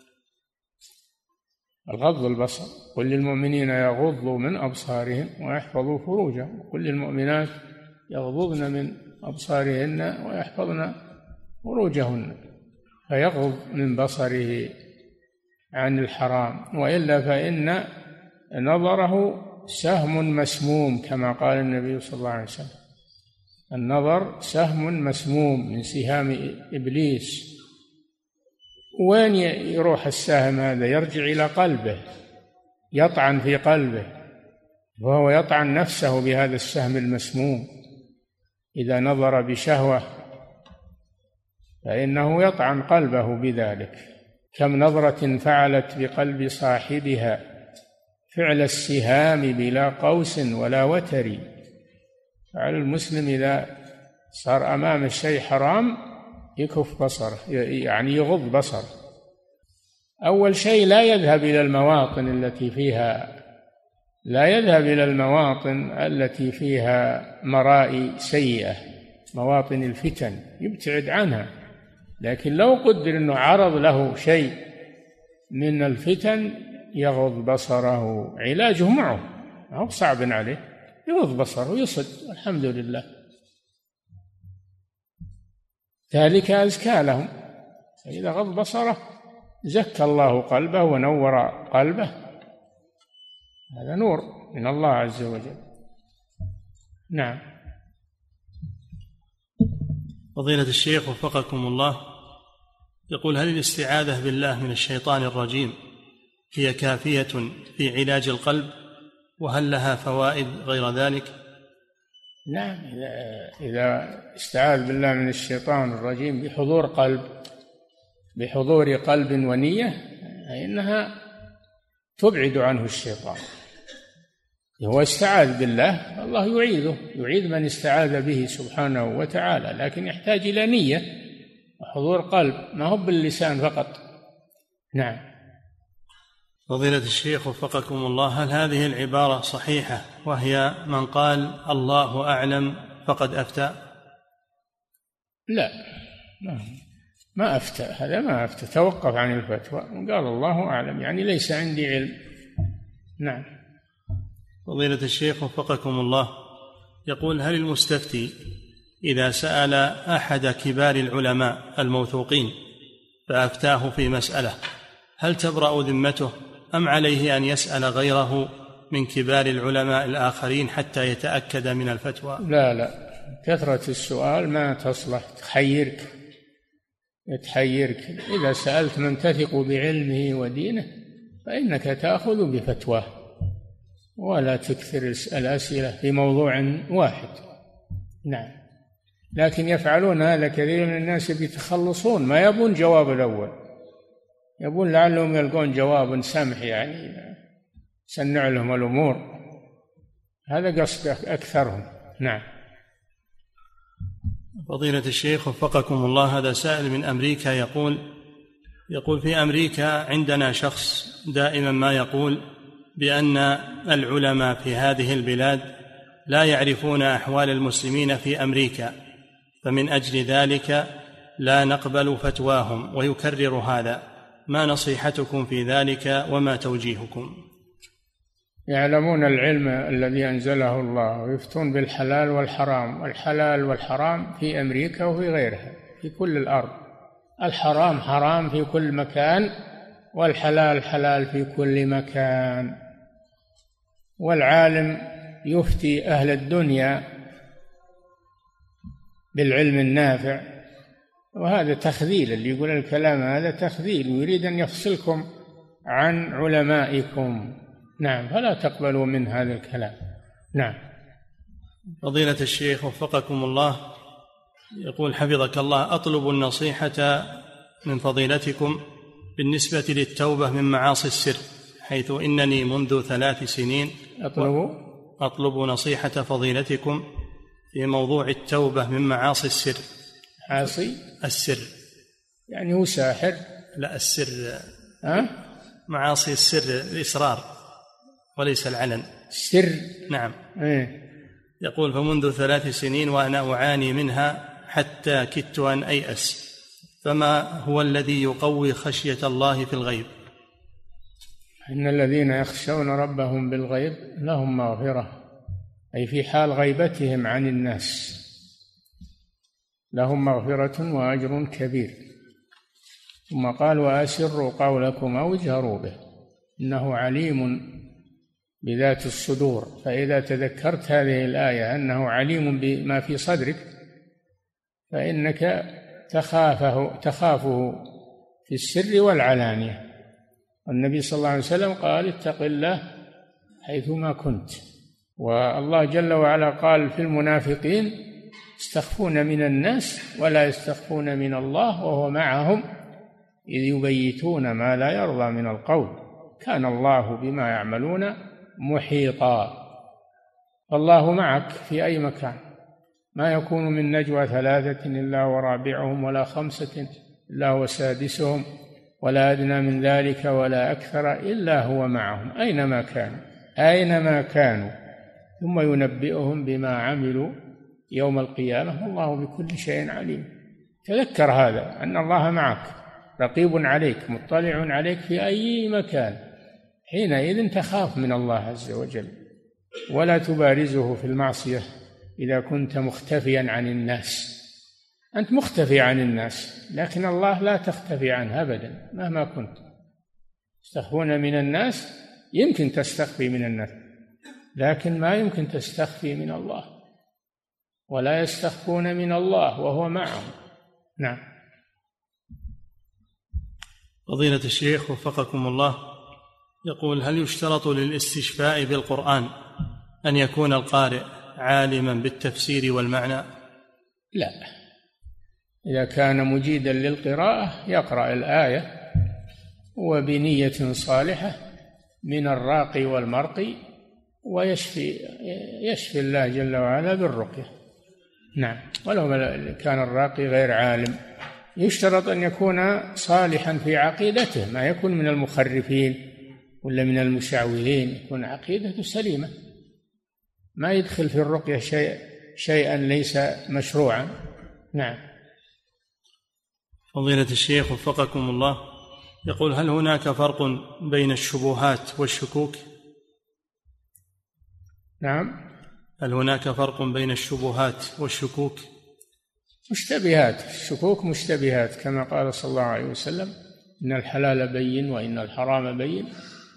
الغض البصر، قل للمؤمنين يغضوا من أبصارهم ويحفظوا فروجهم، وقل للمؤمنات يغضضن من أبصارهن ويحفظن فروجهن، فيغض من بصره عن الحرام، وإلا فإن نظره سهم مسموم، كما قال النبي صلى الله عليه وسلم: النظر سهم مسموم من سهام إبليس. وين يروح السهم هذا؟ يرجع إلى قلبه، يطعن في قلبه، وهو يطعن نفسه بهذا السهم المسموم. إذا نظر بشهوة فإنه يطعن قلبه بذلك. كم نظرة فعلت بقلب صاحبها فعل السهام بلا قوس ولا وتر. فعلى المسلم إذا صار أمام الشيء حرام يكف بصره، يعني يغض بصره. أول شيء لا يذهب إلى المواطن التي فيها مرائي سيئة، مواطن الفتن، يبتعد عنها. لكن لو قدر أنه عرض له شيء من الفتن يغض بصره، علاجه معه، ما هو صعب عليه، يغض بصره ويصد، الحمد لله، ذلك أزكى لهم. فإذا غض بصره زكى الله قلبه ونور قلبه، هذا نور من الله عز وجل. نعم. فضيلة الشيخ وفقكم الله، يقول: هل الاستعاذة بالله من الشيطان الرجيم هي كافية في علاج القلب، وهل لها فوائد غير ذلك؟ نعم، إذا استعاذ بالله من الشيطان الرجيم بحضور قلب ونية، فإنها تبعد عنه الشيطان. هو استعاذ بالله، الله يعيذ من استعاذ به سبحانه وتعالى، لكن يحتاج إلى نية وحضور قلب، ما هو باللسان فقط. نعم. فضيلة الشيخ وفقكم الله، هل هذه العبارة صحيحة، وهي: من قال الله أعلم فقد أفتى؟ لا، ما أفتى، هذا ما أفتى، توقف عن الفتوى، قال الله أعلم، يعني ليس عندي علم. نعم. فضيلة الشيخ وفقكم الله، يقول: هل المستفتي إذا سأل أحد كبار العلماء الموثوقين فأفتاه في مسألة هل تبرأ ذمته، أم عليه أن يسأل غيره من كبار العلماء الآخرين حتى يتأكد من الفتوى؟ لا، كثرة السؤال ما تصلح، تحيرك. إذا سألت من تثق بعلمه ودينه فإنك تأخذ بفتواه، ولا تكثر الأسئلة في موضوع واحد. نعم. لكن يفعلون هذا كثير من الناس، يتخلصون، ما يبون جواب الأول، يبون لعلهم يلقون جواب سمح، يعني سنع لهم الأمور. هذا قصد أكثرهم. نعم. فضيلة الشيخ وفقكم الله، هذا سائل من أمريكا يقول في أمريكا عندنا شخص دائما ما يقول بأن العلماء في هذه البلاد لا يعرفون أحوال المسلمين في أمريكا، فمن أجل ذلك لا نقبل فتواهم، ويكرر هذا. ما نصيحتكم في ذلك وما توجيهكم؟ يعلمون العلم الذي أنزله الله ويفتون بالحلال والحرام، والحلال والحرام في أمريكا وفي غيرها في كل الأرض. الحرام حرام في كل مكان، والحلال حلال في كل مكان. والعالم يفتي أهل الدنيا بالعلم النافع، وهذا تخذيل. اللي يقول الكلام هذا تخذيل، ويريد أن يفصلكم عن علمائكم. نعم. فلا تقبلوا من هذا الكلام. نعم. فضيلة الشيخ وفقكم الله، يقول حفظك الله: أطلب النصيحة من فضيلتكم بالنسبة للتوبة من معاصي السر، حيث إنني منذ 3 سنين أطلب نصيحة فضيلتكم في موضوع التوبة من معاصي السر. معاصي السر يعني هو ساحر؟ لا، السر معاصي السر الإصرار وليس العلن. السر. نعم. يقول: فمنذ 3 سنين وأنا أعاني منها حتى كدت أن أيأس، فما هو الذي يقوي خشية الله في الغيب؟ إن الذين يخشون ربهم بالغيب لهم مغفرة، أي في حال غيبتهم عن الناس لهم مغفرة وأجر كبير. ثم قال: وأسروا قولكم أو اجهروا به إنه عليم بذات الصدور. فإذا تذكرت هذه الآية أنه عليم بما في صدرك فإنك تخافه في السر والعلانية. النبي صلى الله عليه وسلم قال: اتق الله حيثما كنت. والله جل وعلا قال في المنافقين: يستخفون من الناس ولا يستخفون من الله وهو معهم إذ يبيتون ما لا يرضى من القول كان الله بما يعملون محيطا. فالله معك في أي مكان. ما يكون من نجوى 3 إلا ورابعهم ولا 5 إلا هو سادسهم ولا أدنى من ذلك ولا أكثر إلا هو معهم أينما كانوا ثم ينبئهم بما عملوا يوم القيامة والله بكل شيء عليم. تذكر هذا، أن الله معك رقيب عليك مطلع عليك في أي مكان. حينئذ تخاف من الله عز وجل ولا تبارزه في المعصية إذا كنت مختفيا عن الناس. أنت مختفي عن الناس، لكن الله لا تختفي عنه أبدا مهما كنت. تستخفون من الناس، يمكن تستخفي من الناس لكن ما يمكن تستخفي من الله، ولا يستخفون من الله وهو معهم. نعم. فضيلة الشيخ وفقكم الله، يقول: هل يشترط للاستشفاء بالقرآن أن يكون القارئ عالما بالتفسير والمعنى؟ لا، إذا كان مجيدا للقراءة يقرأ الآية وبنية صالحة من الراقي والمرقي ويشفي الله جل وعلا بالرقية. نعم. ولو كان الراقي غير عالم يشترط أن يكون صالحا في عقيدته، ما يكون من المخرفين ولا من المشعوذين، يكون عقيدته سليمة، ما يدخل في الرقية شيئا ليس مشروعا. نعم. فضيلة الشيخ وفقكم الله، يقول: هل هناك فرق بين الشبهات والشكوك؟ نعم. هل هناك فرق بين الشبهات والشكوك؟ مشتبهات. الشكوك مشتبهات كما قال صلى الله عليه وسلم: إن الحلال بين وإن الحرام بين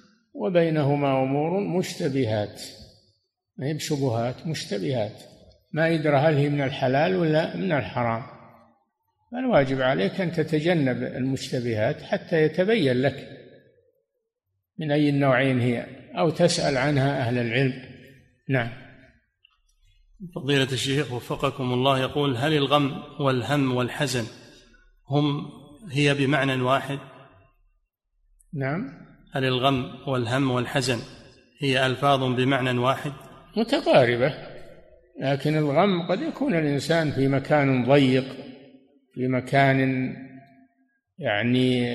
وبينهما أمور مشتبهات. ما هي بشبهات، مشتبهات. ما يدرى هل هي من الحلال ولا من الحرام. فالواجب عليك أن تتجنب المشتبهات حتى يتبين لك من أي النوعين هي، أو تسأل عنها أهل العلم. نعم. فضيلة الشيخ وفقكم الله يقول: هل الغم والهم والحزن هي بمعنى واحد؟ نعم. هل الغم والهم والحزن هي ألفاظ بمعنى واحد؟ متقاربة، لكن الغم قد يكون الإنسان في مكان ضيق، في مكان يعني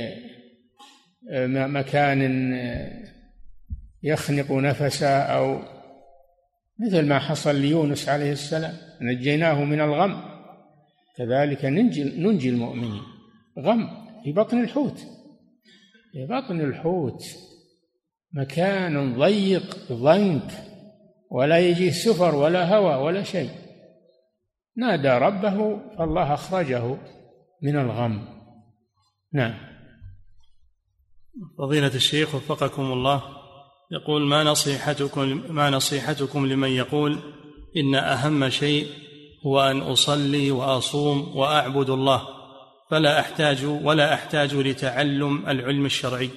مكان يخنق نفسه، أو مثل ما حصل ليونس عليه السلام نجيناه من الغم، كذلك ننجي المؤمنين. غم في بطن الحوت، في بطن الحوت مكان ضيق ضنك، ولا يجيه سفر ولا هوى ولا شيء، نادى ربه فالله أخرجه من الغم. نعم. فضيلة الشيخ وفقكم الله يقول: ما نصيحتكم لمن يقول إن أهم شيء هو أن أصلي وأصوم وأعبد الله ولا أحتاج لتعلم العلم الشرعي؟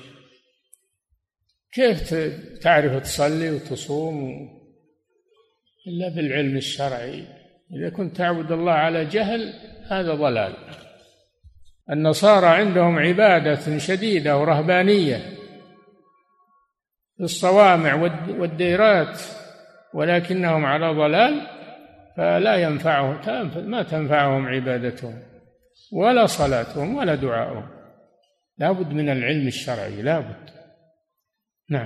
كيف تعرف تصلي وتصوم إلا بالعلم الشرعي؟ إذا كنت تعبد الله على جهل هذا ضلال. النصارى عندهم عبادة شديدة ورهبانية في الصوامع والديرات، ولكنهم على ضلال، فلا ينفعهم، ما تنفعهم عبادتهم ولا صلاتهم ولا دعائهم. لابد من العلم الشرعي، لابد. نعم.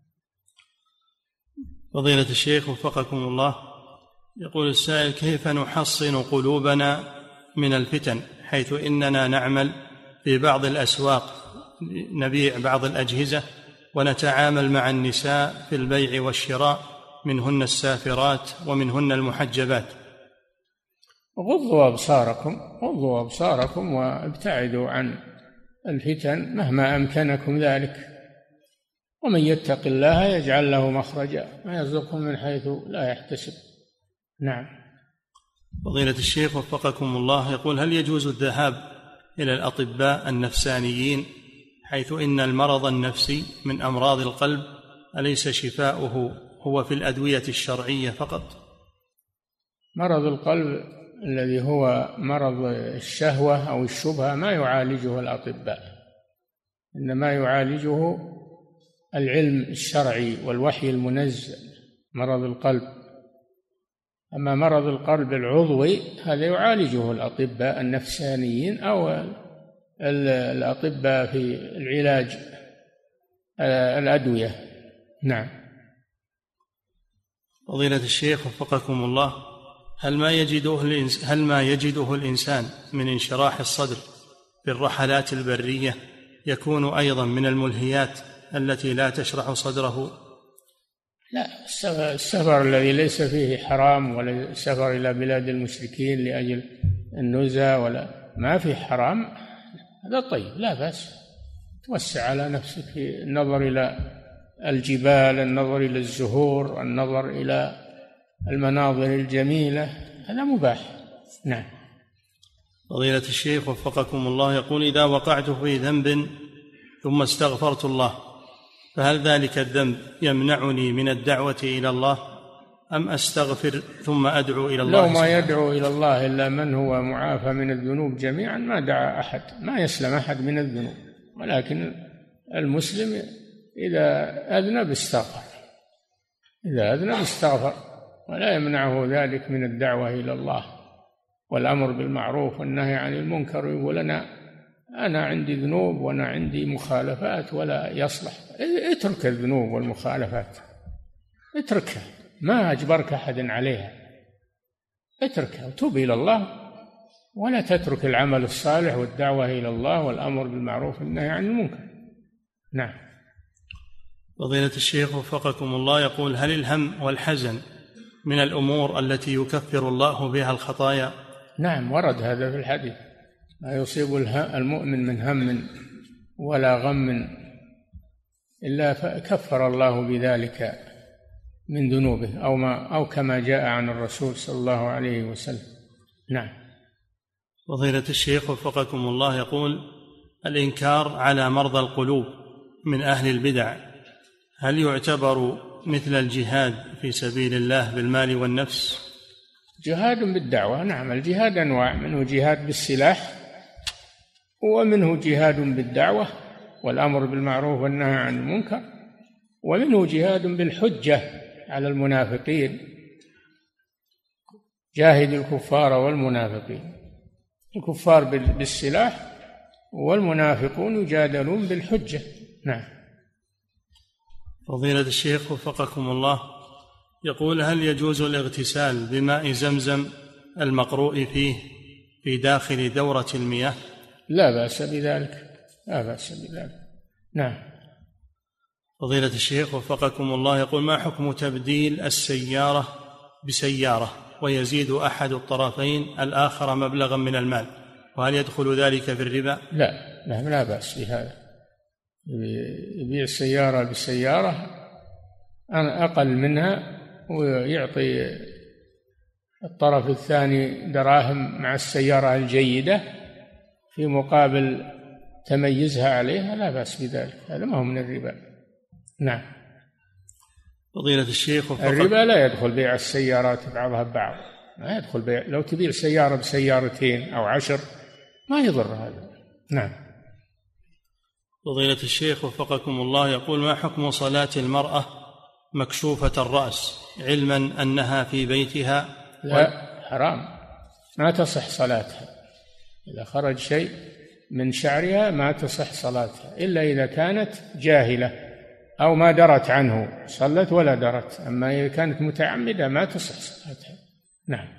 فضيلة الشيخ وفقكم الله يقول السائل: كيف نحصن قلوبنا من الفتن، حيث إننا نعمل في بعض الأسواق نبيع بعض الأجهزة ونتعامل مع النساء في البيع والشراء، منهن السافرات ومنهن المحجبات؟ غضوا أبصاركم وابتعدوا عن الفتن مهما أمكنكم ذلك، ومن يتق الله يجعل له مخرجا ويرزقه من حيث لا يحتسب. نعم. فضيلة الشيخ وفقكم الله يقول: هل يجوز الذهاب إلى الأطباء النفسانيين، حيث إن المرض النفسي من أمراض القلب أليس شفاؤه هو في الأدوية الشرعية فقط؟ مرض القلب الذي هو مرض الشهوة أو الشبهة ما يعالجه الأطباء، إنما يعالجه العلم الشرعي والوحي المنزل، مرض القلب. أما مرض القلب العضوي هذا يعالجه الأطباء النفسانيين أو الأطباء في العلاج الأدوية. نعم. فضيلة الشيخ وفقكم الله، هل ما يجده الإنسان من انشراح الصدر في الرحلات البرية يكون أيضا من الملهيات التي لا تشرح صدره؟ لا، السفر الذي ليس فيه حرام، ولا السفر إلى بلاد المشركين لأجل النزهة ولا ما فيه حرام، هذا طيب، لا بأس. توسع على نفسك في النظر إلى الجبال، النظر إلى الزهور، النظر إلى المناظر الجميلة، هذا مباح. نعم. فضيلة الشيخ وفقكم الله يقول: إذا وقعت في ذنب ثم استغفرت الله، فهل ذلك الذنب يمنعني من الدعوة إلى الله، أم أستغفر ثم أدعو إلى الله؟ لو ما يدعو إلى الله إلا من هو معافى من الذنوب جميعا ما دعا أحد، ما يسلم أحد من الذنوب، ولكن المسلم إذا أذنب استغفر، ولا يمنعه ذلك من الدعوة إلى الله والأمر بالمعروف والنهي عن المنكر. يقول أنا عندي ذنوب وأنا عندي مخالفات ولا يصلح. اترك الذنوب والمخالفات، اتركها، ما أجبرك أحد عليها، اتركها وتوب إلى الله، ولا تترك العمل الصالح والدعوة إلى الله والأمر بالمعروف والنهي عن المنكر. نعم. فضيلة الشيخ وفقكم الله يقول: هل الهم والحزن من الأمور التي يكفر الله بها الخطايا؟ نعم، ورد هذا في الحديث: لا يصيب المؤمن من هم ولا غم إلا كفر الله بذلك من ذنوبه أو كما جاء عن الرسول صلى الله عليه وسلم. نعم. فضيلة الشيخ وفقكم الله يقول: الإنكار على مرضى القلوب من أهل البدع هل يعتبر مثل الجهاد في سبيل الله بالمال والنفس؟ جهاد بالدعوة، نعم. الجهاد أنواع، منه جهاد بالسلاح، ومنه جهاد بالدعوة والأمر بالمعروف والنهي عن المنكر، ومنه جهاد بالحجة على المنافقين. جاهد الكفار والمنافقين، الكفار بالسلاح والمنافقون يجادلون بالحجة. نعم. فضيلة الشيخ وفقكم الله يقول: هل يجوز الاغتسال بماء زمزم المقروء فيه في داخل دورة المياه؟ لا بأس بذلك، لا بأس بذلك. نعم. فضيلة الشيخ وفقكم الله يقول: ما حكم تبديل السيارة بسيارة ويزيد أحد الطرفين الآخر مبلغا من المال، وهل يدخل ذلك في الربا؟ لا بأس بهذا. يبيع السيارة بسيارة أقل منها ويعطي الطرف الثاني دراهم مع السيارة الجيدة في مقابل تميزها عليها، لا بأس بذلك، هذا ما هو من الربا. نعم. فضيلة الشيخ الربا لا يدخل بيع السيارات بعضها ببعض، ما يدخل بيع. لو تبيع سيارة بسيارتين أو 10 ما يضر هذا. نعم. فضيلة الشيخ وفقكم الله يقول: ما حكم صلاة المرأة مكشوفة الرأس علما أنها في بيتها؟ لا، حرام، ما تصح صلاتها. إذا خرج شيء من شعرها ما تصح صلاتها إلا إذا كانت جاهلة أو ما درت عنه، صلت ولا درت. أما إذا كانت متعمدة ما تصح صلاتها. نعم.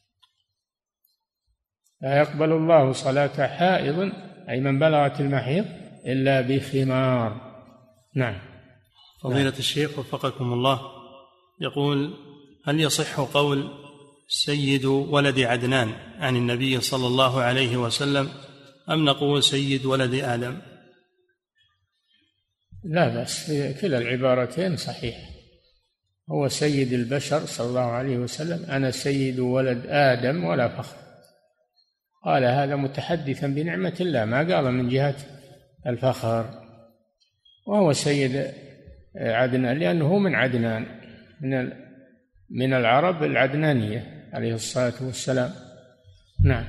لا يقبل الله صلاة حائض، أي من بلغت المحيض، إلا بخمار. نعم. فضيلة الشيخ وفقكم الله يقول: هل يصح قول سيد ولد عدنان عن النبي صلى الله عليه وسلم، أم نقول سيد ولد آدم؟ لا بأس، كلا العبارتين صحيح. هو سيد البشر صلى الله عليه وسلم: أنا سيد ولد آدم ولا فخر. قال هذا متحدثا بنعمة الله، ما قال من جهة الفخر. وهو سيد عدنان لأنه من عدنان، من العرب العدنانية عليه الصلاة والسلام. نعم.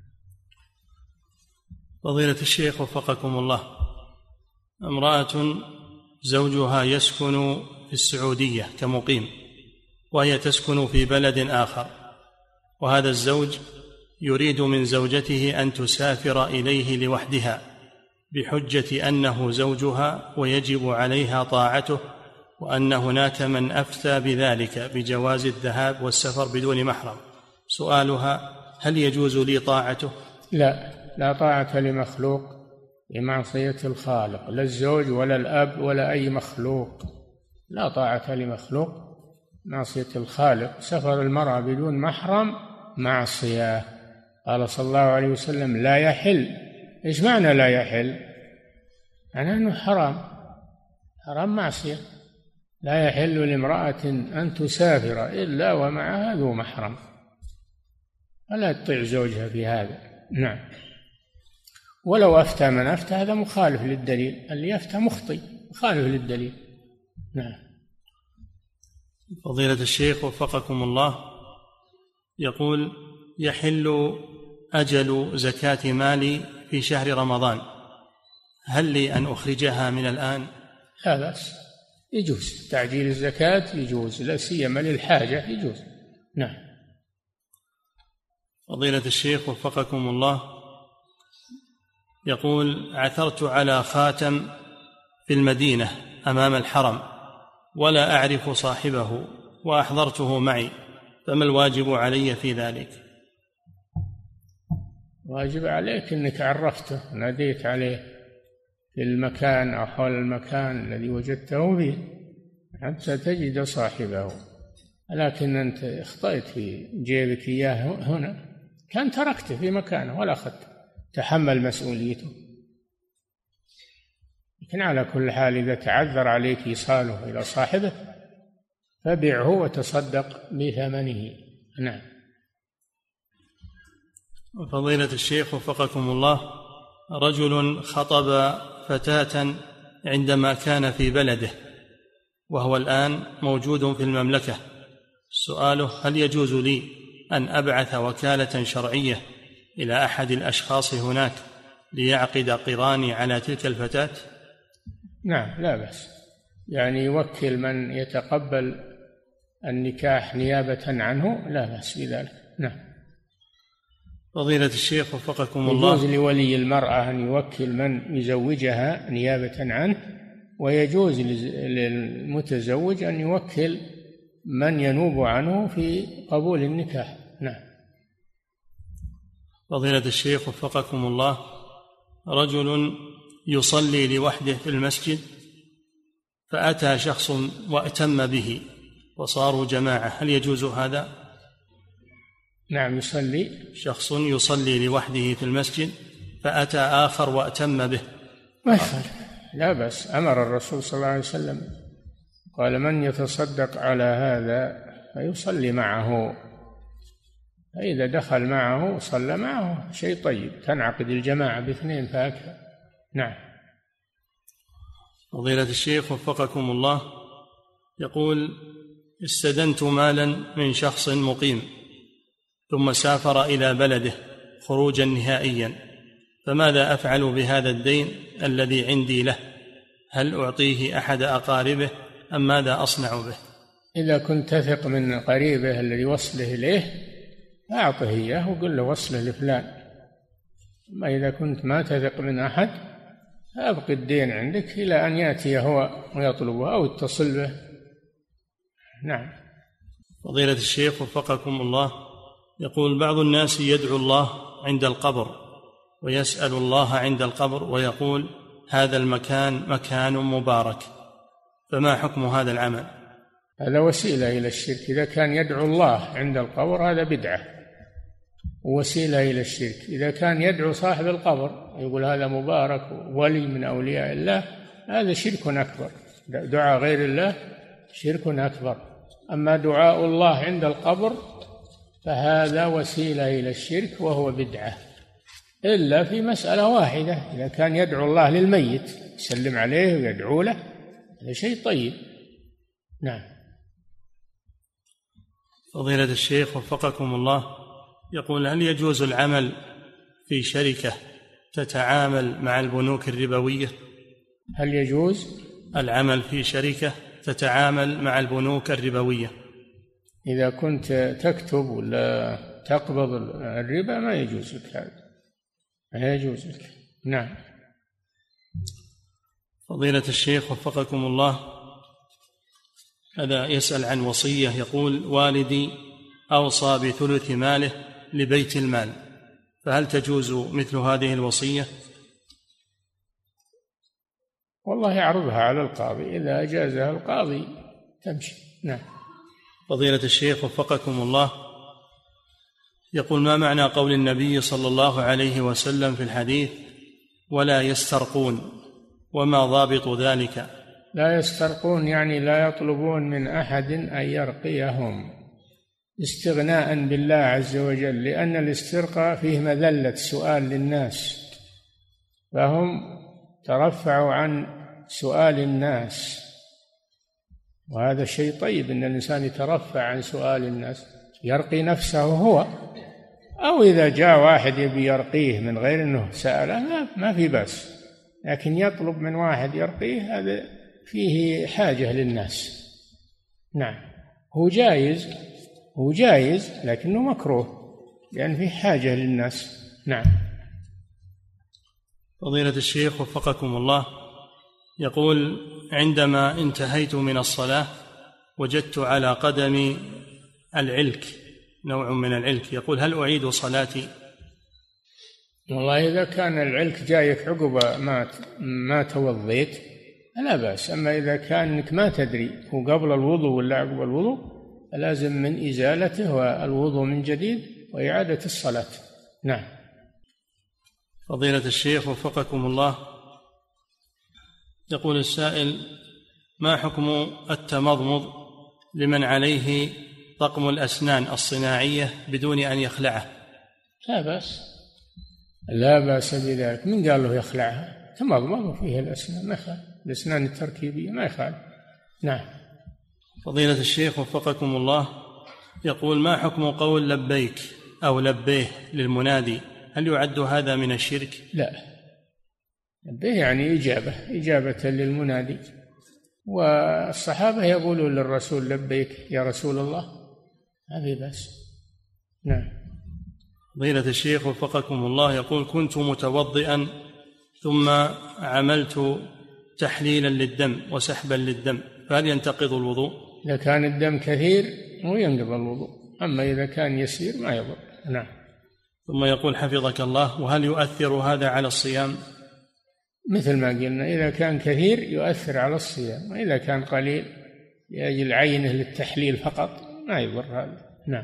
فضيلة الشيخ وفقكم الله، امرأة زوجها يسكن في السعودية كمقيم وهي تسكن في بلد آخر، وهذا الزوج يريد من زوجته أن تسافر إليه لوحدها بحجة أنه زوجها ويجب عليها طاعته، وأن هناك من أفتى بذلك بجواز الذهاب والسفر بدون محرم. سؤالها: هل يجوز لي طاعته؟ لا طاعة لمخلوق بمعصية الخالق، لا الزوج ولا الأب ولا أي مخلوق. لا طاعة لمخلوق معصية الخالق. سفر المرأة بدون محرم معصية. قال صلى الله عليه وسلم: لا يحل. إيش معنى لا يحل؟ معناه أنه حرام معصية. لا يحل لامرأة أن تسافر إلا ومعها ذو محرم، ولا تطيع زوجها في هذا. نعم. ولو أفتى من أفتى هذا مخالف للدليل، اللي يفتى مخطئ مخالف للدليل. نعم. فضيلة الشيخ وفقكم الله يقول: يحل أجل زكاة مالي في شهر رمضان، هل لي أن أخرجها من الآن؟ لا بأس، يجوز تعجيل الزكاة، يجوز، لا سيما للحاجة، يجوز. نعم. فضيلة الشيخ وفقكم الله يقول: عثرت على خاتم في المدينة أمام الحرم ولا أعرف صاحبه وأحضرته معي، فما الواجب علي في ذلك؟ واجب عليك أنك عرفته، ناديت عليه في المكان أو حول المكان الذي وجدته فيه حتى تجد صاحبه. لكن أنت اخطأت في جيبك إياه هنا، كان تركته في مكانه ولا أخذته، تحمل مسؤوليته. لكن على كل حال إذا تعذر عليك إيصاله إلى صاحبه فبعه وتصدق بثمنه. نعم. فضيلة الشيخ وفقكم الله، رجل خطب فتاة عندما كان في بلده وهو الآن موجود في المملكة. سؤاله: هل يجوز لي أن أبعث وكالة شرعية إلى أحد الأشخاص هناك ليعقد قراني على تلك الفتاة؟ نعم، لا بأس، يعني يوكل من يتقبل النكاح نيابة عنه، لا بأس بذلك. نعم. فضيلة الشيخ وفقكم الله، يجوز لولي المرأة أن يوكل من يزوجها نيابة عنه، ويجوز للمتزوج أن يوكل من ينوب عنه في قبول النكاح. نعم. فضيلة الشيخ وفقكم الله، رجل يصلي لوحده في المسجد فأتى شخص وأتم به وصاروا جماعة، هل يجوز هذا؟ نعم، شخص يصلي لوحده في المسجد فأتى آخر وأتم به. ما يخالف، لا بأس. أمر الرسول صلى الله عليه وسلم قال: من يتصدق على هذا فيصلي معه، فإذا دخل معه وصلى معه شيء طيب، تنعقد الجماعة باثنين فأكثر. نعم. فضيلة الشيخ وفقكم الله، يقول: استدنت مالا من شخص مقيم ثم سافر إلى بلده خروجا نهائيا، فماذا أفعل بهذا الدين الذي عندي له؟ هل أعطيه أحد أقاربه أم ماذا أصنع به؟ إذا كنت تثق من قريبه الذي وصله إليه أعطه إياه وقل له وصله لفلان. أما إذا كنت ما تثق من أحد فأبقي الدين عندك إلى أن يأتي هو ويطلبه أو اتصل به. نعم. فضيلة الشيخ وفقكم الله، يقول: بعض الناس يدعو الله عند القبر ويسأل الله عند القبر ويقول: هذا المكان مكان مبارك، فما حكم هذا العمل؟ هذا وسيلة إلى الشرك. إذا كان يدعو الله عند القبر هذا بدعة ووسيلة إلى الشرك. إذا كان يدعو صاحب القبر يقول هذا مبارك ولي من أولياء الله، هذا شرك أكبر. دعاء غير الله شرك أكبر. أما دعاء الله عند القبر فهذا وسيلة إلى الشرك وهو بدعة، إلا في مسألة واحدة: إذا كان يدعو الله للميت يسلم عليه ويدعو له، هذا شيء طيب. نعم. فضيلة الشيخ وفقكم الله، يقول: هل يجوز العمل في شركة تتعامل مع البنوك الربوية؟ هل يجوز العمل في شركة تتعامل مع البنوك الربوية؟ إذا كنت تكتب ولا تقبض الربا ما يجوز لك هذا، ما يجوز لك. نعم. فضيلة الشيخ وفقكم الله، هذا يسأل عن وصية، يقول: والدي أوصى بثلث ماله لبيت المال، فهل تجوز مثل هذه الوصية؟ والله يعرضها على القاضي، إذا أجازها القاضي تمشي. نعم. فضيلة الشيخ وفقكم الله، يقول: ما معنى قول النبي صلى الله عليه وسلم في الحديث: ولا يسترقون، وما ضابط ذلك؟ لا يسترقون يعني لا يطلبون من أحد أن يرقيهم استغناء بالله عز وجل، لأن الاسترقاء فيه مذلة سؤال للناس، فهم ترفعوا عن سؤال الناس، وهذا شيء طيب أن الإنسان يترفع عن سؤال الناس، يرقي نفسه هو، أو إذا جاء واحد يبي يرقيه من غير أنه سأله ما في بأس، لكن يطلب من واحد يرقيه هذا فيه حاجة للناس. نعم. هو جائز لكنه مكروه لأن فيه حاجة للناس. نعم. فضيلة الشيخ وفقكم الله، يقول: عندما انتهيت من الصلاة وجدت على قدمي العلك، نوع من العلك، يقول: هل أعيد صلاتي؟ والله إذا كان العلك جايك عقب ما توضيت لا بأس، أما إذا كان إنك ما تدري هو قبل الوضوء ولا عقب الوضوء لازم من إزالته والوضوء من جديد وإعادة الصلاة. نعم. فضيلة الشيخ وفقكم الله، يقول السائل: ما حكم التمضمض لمن عليه طقم الأسنان الصناعية بدون أن يخلعه؟ لا بأس، لا بأس بذلك. من قال له يخلعها؟ تمضمض فيها الأسنان، ما يخالف، الأسنان التركيبية ما يخالف. نعم. فضيلة الشيخ وفقكم الله، يقول: ما حكم قول لبيك أو لبيه للمنادي؟ هل يعد هذا من الشرك؟ لا، لبيه يعني إجابة للمنادي، والصحابة يقولون للرسول لبيك يا رسول الله، ما في بأس. نعم. فضيلة الشيخ وفقكم الله، يقول: كنت متوضئا ثم عملت تحليلا للدم وسحبا للدم، فهل ينتقض الوضوء؟ إذا كان الدم كثير هو ينقض الوضوء، أما إذا كان يسير ما يضر. نعم. ثم يقول حفظك الله: وهل يؤثر هذا على الصيام؟ مثل ما قلنا، إذا كان كثير يؤثر على الصيام، وإذا كان قليل لأجل عينه للتحليل فقط ما يضر هذا. نعم.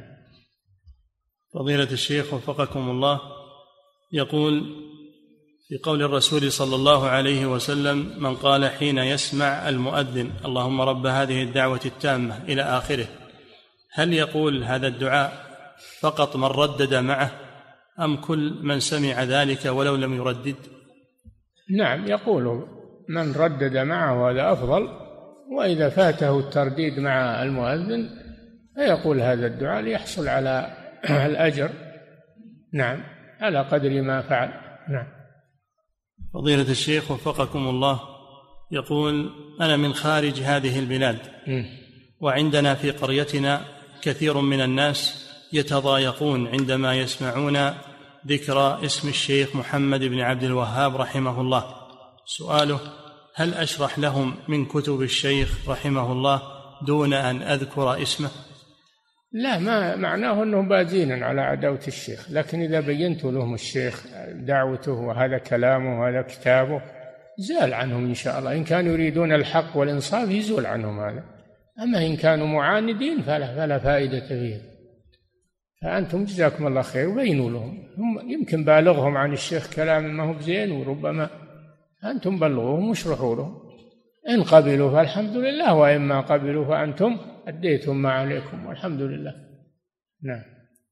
فضيلة الشيخ وفقكم الله، يقول: في قول الرسول صلى الله عليه وسلم: من قال حين يسمع المؤذن اللهم رب هذه الدعوة التامة إلى آخره، هل يقول هذا الدعاء فقط من ردد معه أم كل من سمع ذلك ولو لم يردد؟ نعم، يقول من ردد معه هذا أفضل، وإذا فاته الترديد مع المؤذن فيقول هذا الدعاء ليحصل على الأجر. نعم، على قدر ما فعل. نعم. فضيلة الشيخ وفقكم الله، يقول: أنا من خارج هذه البلاد، وعندنا في قريتنا كثير من الناس يتضايقون عندما يسمعون ذكر اسم الشيخ محمد بن عبد الوهاب رحمه الله. سؤاله: هل أشرح لهم من كتب الشيخ رحمه الله دون أن أذكر اسمه؟ لا، ما معناه أنهم بازين على عداوة الشيخ، لكن إذا بينت لهم الشيخ دعوته وهذا كلامه وهذا كتابه زال عنهم إن شاء الله. إن كانوا يريدون الحق والإنصاف يزول عنهم هذا، أما إن كانوا معاندين فلا فائدة فيه. فأنتم جزاكم الله خير وبينوا لهم، هم يمكن بالغهم عن الشيخ كلام ما هو بزين، وربما أنتم بلغوهم واشرحوا لهم، إن قبلوا فالحمد لله، وإما قبلوا فأنتم أديتم ما عليكم والحمد لله. نعم.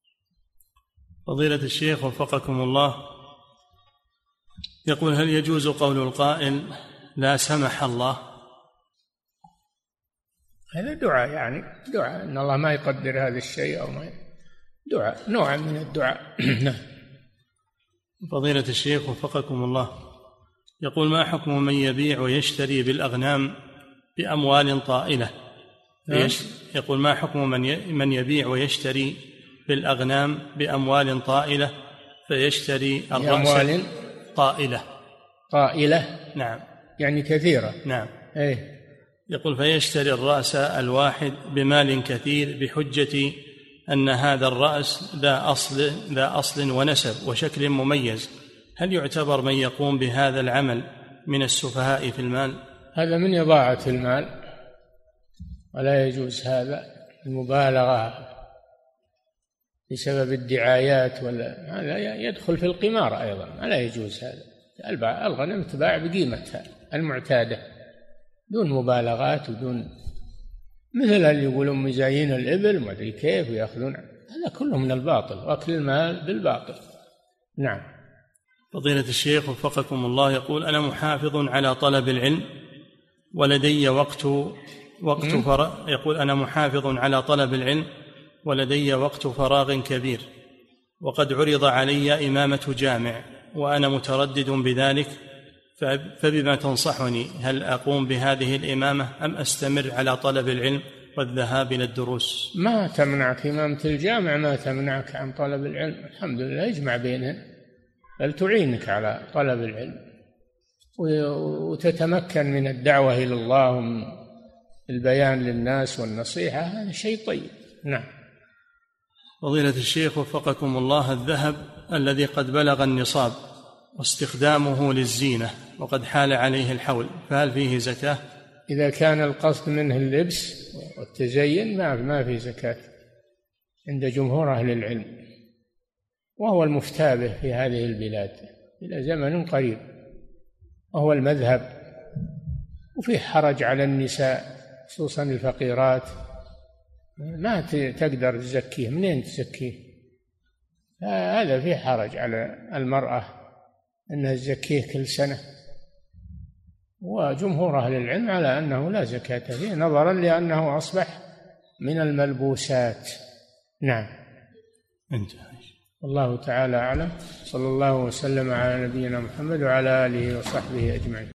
فضيلة الشيخ وفقكم الله، يقول: هل يجوز قول القائل لا سمح الله؟ هذا دعاء، يعني دعاء أن الله ما يقدر هذا الشيء، أو ما دعاء، نوع من الدعاء. نعم. فضيلة الشيخ وفقكم الله، يقول: ما حكم من يبيع ويشتري بالأغنام بأموال طائلة؟ يقول: ما حكم من يبيع ويشتري بالأغنام بأموال طائلة فيشتري الرأس بأموال طائلة؟ نعم، يعني كثيرة. نعم. إيه؟ يقول: فيشتري الرأس الواحد بمال كثير بحجة أن هذا الرأس ذا أصل ونسب وشكل مميز، هل يعتبر من يقوم بهذا العمل من السفهاء في المال؟ هذا من إضاعة المال، ولا يجوز هذا، المبالغة بسبب الدعايات، هذا يدخل في القمار أيضا، لا يجوز هذا. الغنم تباع بقيمتها المعتادة دون مبالغات ودون مثل اللي يقولون مزايين الإبل ما أدري كيف ويأخذون، هذا كله من الباطل، وأكل المال بالباطل. نعم. فضيلة الشيخ وفقكم الله، يقول: أنا محافظ على طلب العلم ولدي يقول: أنا محافظ على طلب العلم ولدي وقت فراغ كبير، وقد عرض علي إمامة جامع وأنا متردد بذلك، فبما تنصحني؟ هل أقوم بهذه الإمامة أم أستمر على طلب العلم والذهاب إلى الدروس؟ ما تمنعك إمامة الجامع، ما تمنعك عن طلب العلم، الحمد لله يجمع بينهم، بل تعينك على طلب العلم وتتمكن من الدعوة إلى الله ومن البيان للناس والنصيحة، هذا شيء طيب. نعم. فضيلة الشيخ وفقكم الله، الذهب الذي قد بلغ النصاب واستخدامه للزينة وقد حال عليه الحول، فهل فيه زكاة؟ إذا كان القصد منه اللبس والتزين ما في زكاة عند جمهور أهل العلم، وهو المفتى به في هذه البلاد إلى زمن قريب، وهو المذهب. وفيه حرج على النساء خصوصا الفقيرات ما تقدر تزكيه، منين تزكيه؟ هذا فيه حرج على المرأة أنها تزكيه كل سنة، وجمهور أهل العلم على أنه لا زكاة فيه نظرا لأنه أصبح من الملبوسات. نعم. انتهى. والله تعالى أعلم. صلى الله وسلم على نبينا محمد وعلى آله وصحبه أجمعين.